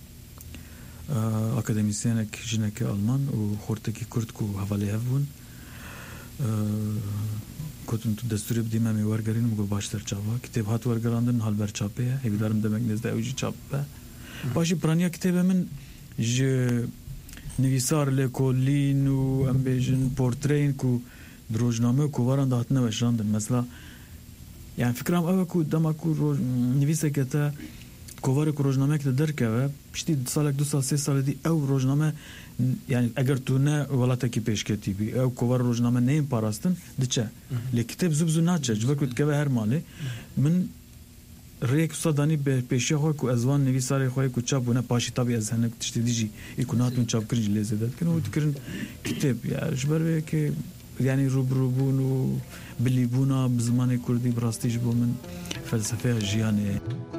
اکادمیسیانک جنک آلمان و خورتکی کرد کو حواله هفون کتن تو دستوری بدیم همی ورگرین مگو باشتر چاوا کتاب هات ورگراندن حال بر چاپه هیدارم دمک نزده اوجی چاپه باشی پرانیا کتاب من ج نویسار لکولین و امبیجن پورترین کو دروجنامه کو وارن دهاتنه وشاندن مثلا يعني فكرام أول كود دما كود نفيسة كتا كوفار كروجنامة كتا دركة بشتي صالك دو سال سه سال دي أو روجنامة يعني أجر تونا ولا تكي بيش كتيبي أو كوفار روجنامة نيم باراستن دتشا لكتاب زبزو ناتشا جبر كود كوا هر ماله من ريك صداني بيشي خوي كو أزوان نفيساري خوي كو تشاب ونا باشي طبي أزهنك تشتي ديجي يكوناتون تشاب كرج لزدت كانوا تكرن كتاب يعني جبر بيك يعني روبروبون و بليبونا بزمان كردي براستي جبو من فلسفة جياني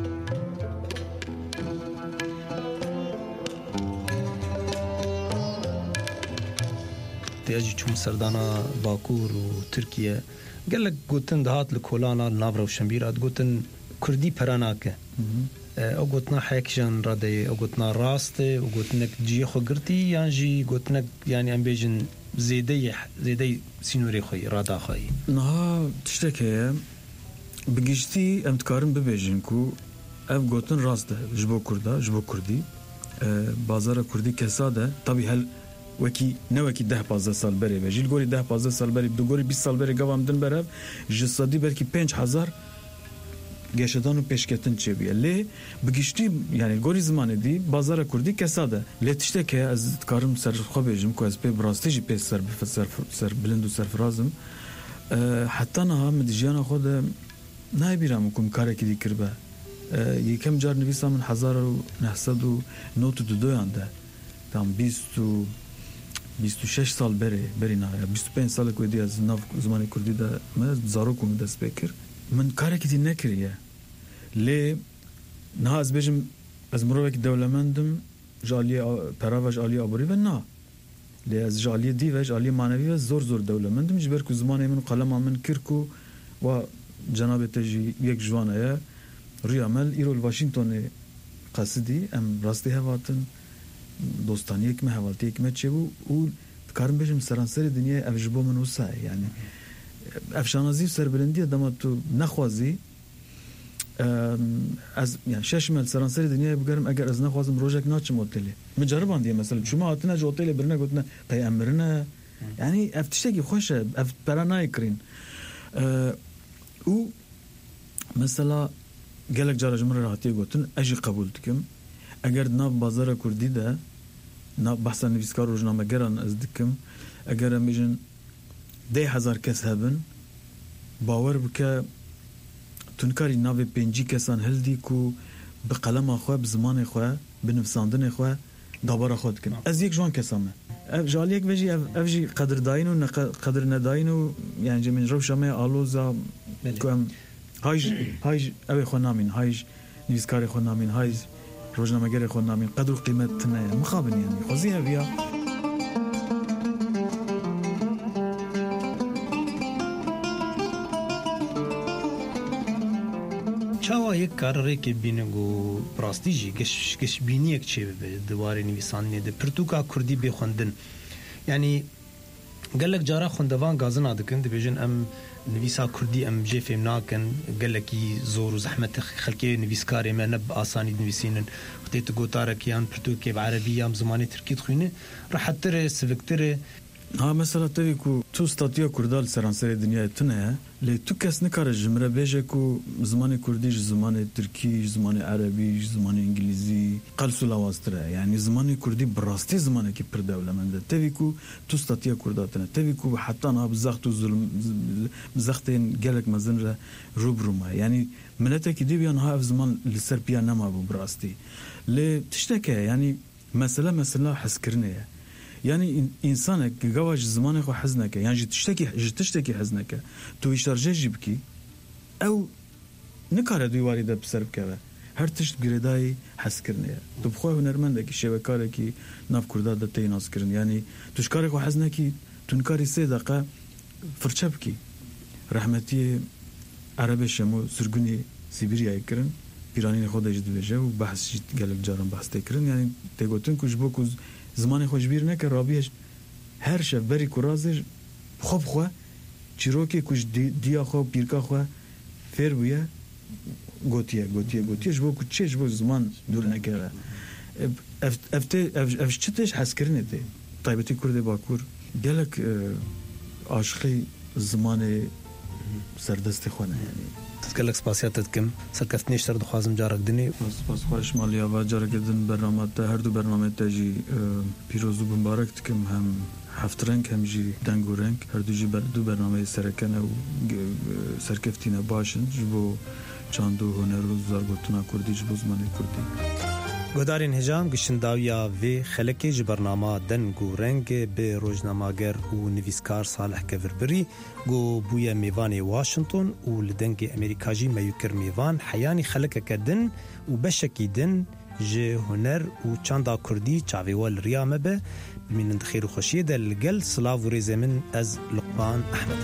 تيجي تشوم سردانا باكور وتركيا قال لك قلتن دهات لكولانا النافرة وشمبيرات قلتن كردي براناك او قلتنا حيكشان رادي او قلتنا راستي او قلتنك جي خو قرتي يعني جي قلتنك يعني امبيجن زيدي زيدي سينوري خوي رادا خوي نها تشتكي بگشتي ام تكارم ببيجنكو اف قوتن راسته جبو كردا جبو كردي اه بازار كردي كساده طبي هل وكي نوكي ده پانزده سال بري بجي الگوري ده پانزده سال بري دو گوري بیست سال بري قوام دن برف جسادي بركي پنج هزار گشتان و پیشکتن چه بیه لی بگشتی یعنی گوری زمانی دی بازار کردی کساده لی تشته که از کارم سر خواه بیجم که از پی براستی جی پی سر سر سر بلند و سر فرازم حتی نه هم دیجیان خود نه بیرم کم کاری که دی کربه یکم جار نویسم من هزار و نهصد و نوت دو دو یانده تام بیست و بیست و شش سال بری بری نه بیست و پنج سال که دی از ناف زمانی کردی ده من زارو کم دست بکر من کاری که دی نکریه لی نه از بیشم از مروک دولمندم جالی پراوج عالی آبوری و نه لی از جالی دی و جالی معنوی و زور زور دولمندم جبر کو زمان من قلم من کرکو و جناب تجی یک جوانه ریامل ایرول واشنگتن قصدی ام راستی هواتن دوستانی یک مهواتی یک مچه و او کارم بیشم سرانسر دنیا افجبو من وسای یعنی افشانازی سر بلندی دما تو نخوازی از يعني شش مال سرانسري دنيا بقرم اگر از نخوازم روجك ناتشم اوتيلي مجربان دي مثلا شما هاتنا جو اوتيلي برنا قلتنا پیامبرنا يعني افتشتكي خوش اف براناي كرين أه و مثلا قالك جارج مره هاتي قلتن اجي قبولتكم اگر ناف بازار كردي ده ناف بحث نویسکار روزنامه گران از دکم اگر میجن ده هزار کس هبن باور بك تنکاری ناوی پنجی کسان هلدی کو به قلم خواه به زمان خواه به نفساندن خواه دابار خود کن از یک جوان کسامه اف جالی یک وجی اف جی قدر داین و قدر نداین و یعنی جمین رو شمه آلوزا کم هایج هایج اوی خو نامین هایج نویسکار خو نامین هایج روزنامه‌گر خو نامین قدر و قیمت نه مخابن یعنی خوزی هویا چاوا یک کاری که بینگو پراستیجی کش کش بینیک چه به دواره نویسانی ده پرتوکا کردی بخوندن یعنی قالك جارا خوندوان غازن ادکن ده بیجن ام نویسا کردی ام جی فهم ناکن قالکی زور و زحمت خلکی نویسکاری ما نب آسانی نویسینن وقتی تو گوتارکیان پرتوکی بعربی ام زمانی ترکی تخوینه راح تر سفکتر ها مثلا تبي كو تو استاتيا كردال سرانسر الدنيا تنها لي تو كاس نكار جمره بيجا كو زمان كردي زمان تركي زمان عربي زمان انجليزي قلسو لاواسترا يعني زمان كردي براستي زمان كي بر دوله من تبي كو تو استاتيا كرداتنا تبي كو حتى انا بزختو ظلم بزختين قالك مازن روبروما يعني منتك دي بيان ها زمان للسربيا نما براستي لي تشتكى يعني مثلا مثلا حسكرنيه يعني إنسانك جواج زمانه خو حزنك يعني جت تشتكي جت تشتكي حزنك تو يشارجي جيبكي أو نكار دواري ده بسرب كذا هر تشت جريداي حسكرني تبخوه هنرمندك شبكارك ناف كرداد ده تيناس كرن يعني تشكارك خو حزنك تنكاري سه دقة فرشبكي رحمتي عربي شمو سرقني سيبيريا يكرن إيراني خود جد بيجا وبحث جد قالك جارم بحث تكرن يعني تقولتن كوش بوكوز زمان خوشبیر نکر رابیش هر شب بری کرازش خوب خواه چیروکی کش دی دیا خواه پیرکا خواه فیر بویا گوتیه گوتیه گوتیه جبو کچه جبو زمان دور نکره افته افش چتش حس کرنه ته طایبتی کرده باکور گلک عاشقی زمان سردست خونه یعنی تذكرلك سپاسيات كم سركفت نشتر دخوازم جارك دني سپاس خوش ماليا و جارك دن برنامه تا هر دو برنامه تاجي پیروزو مبارك تكم هم هفت رنگ هم جي دنگو رنگ هر دو جي دو برنامه سرکنه و سركفتينه باشن جبو چاندو هنر و زارگوتنا کردی جبو زمان کردی گودارین هجام گشنداویا وی خلکی ج برنامه دنگو رنگ به روزنامه‌گر و نویسکار صالح کفربری گو بویا میوان واشنطن و لدنگ امریکاجی میوکر میوان حیانی خلک کدن و بشکی دن ج هنر و چاندا کردی چاویوال ریامه به بمینند خیر و خوشی دل گل سلاو و ریزمن از لقمان احمد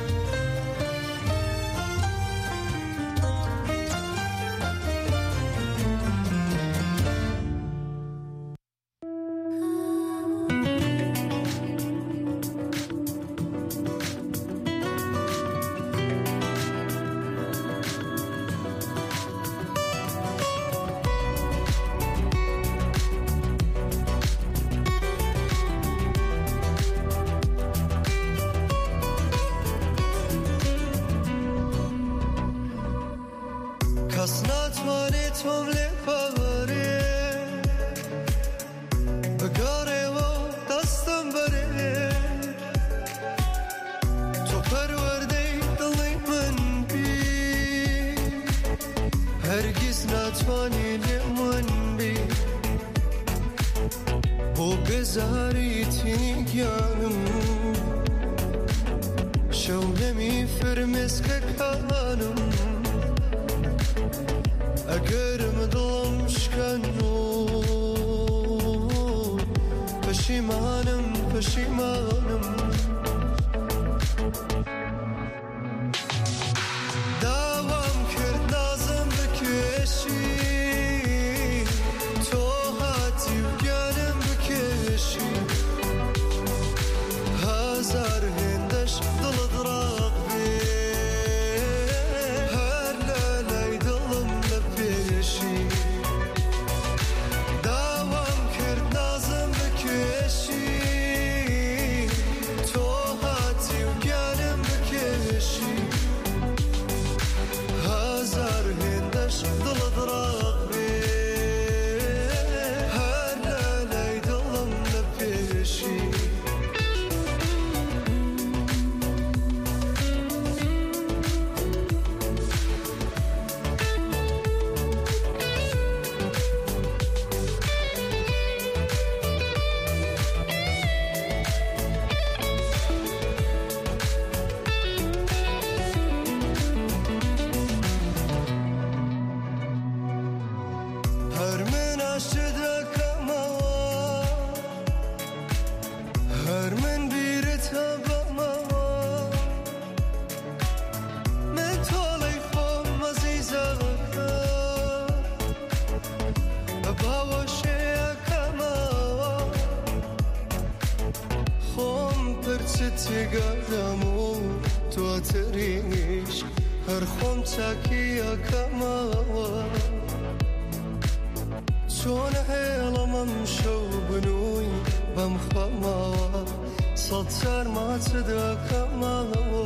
صد سرمات صداك مالو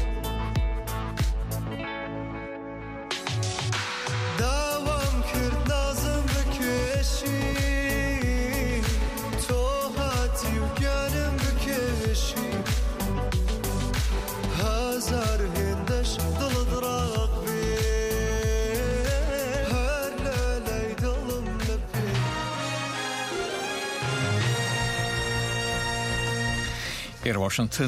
دوام کرد نازم بکشی تو هاتی و گرم بکشی هزار هندش دل دراغ بی هر لیلی دلم لپی Here, Washington.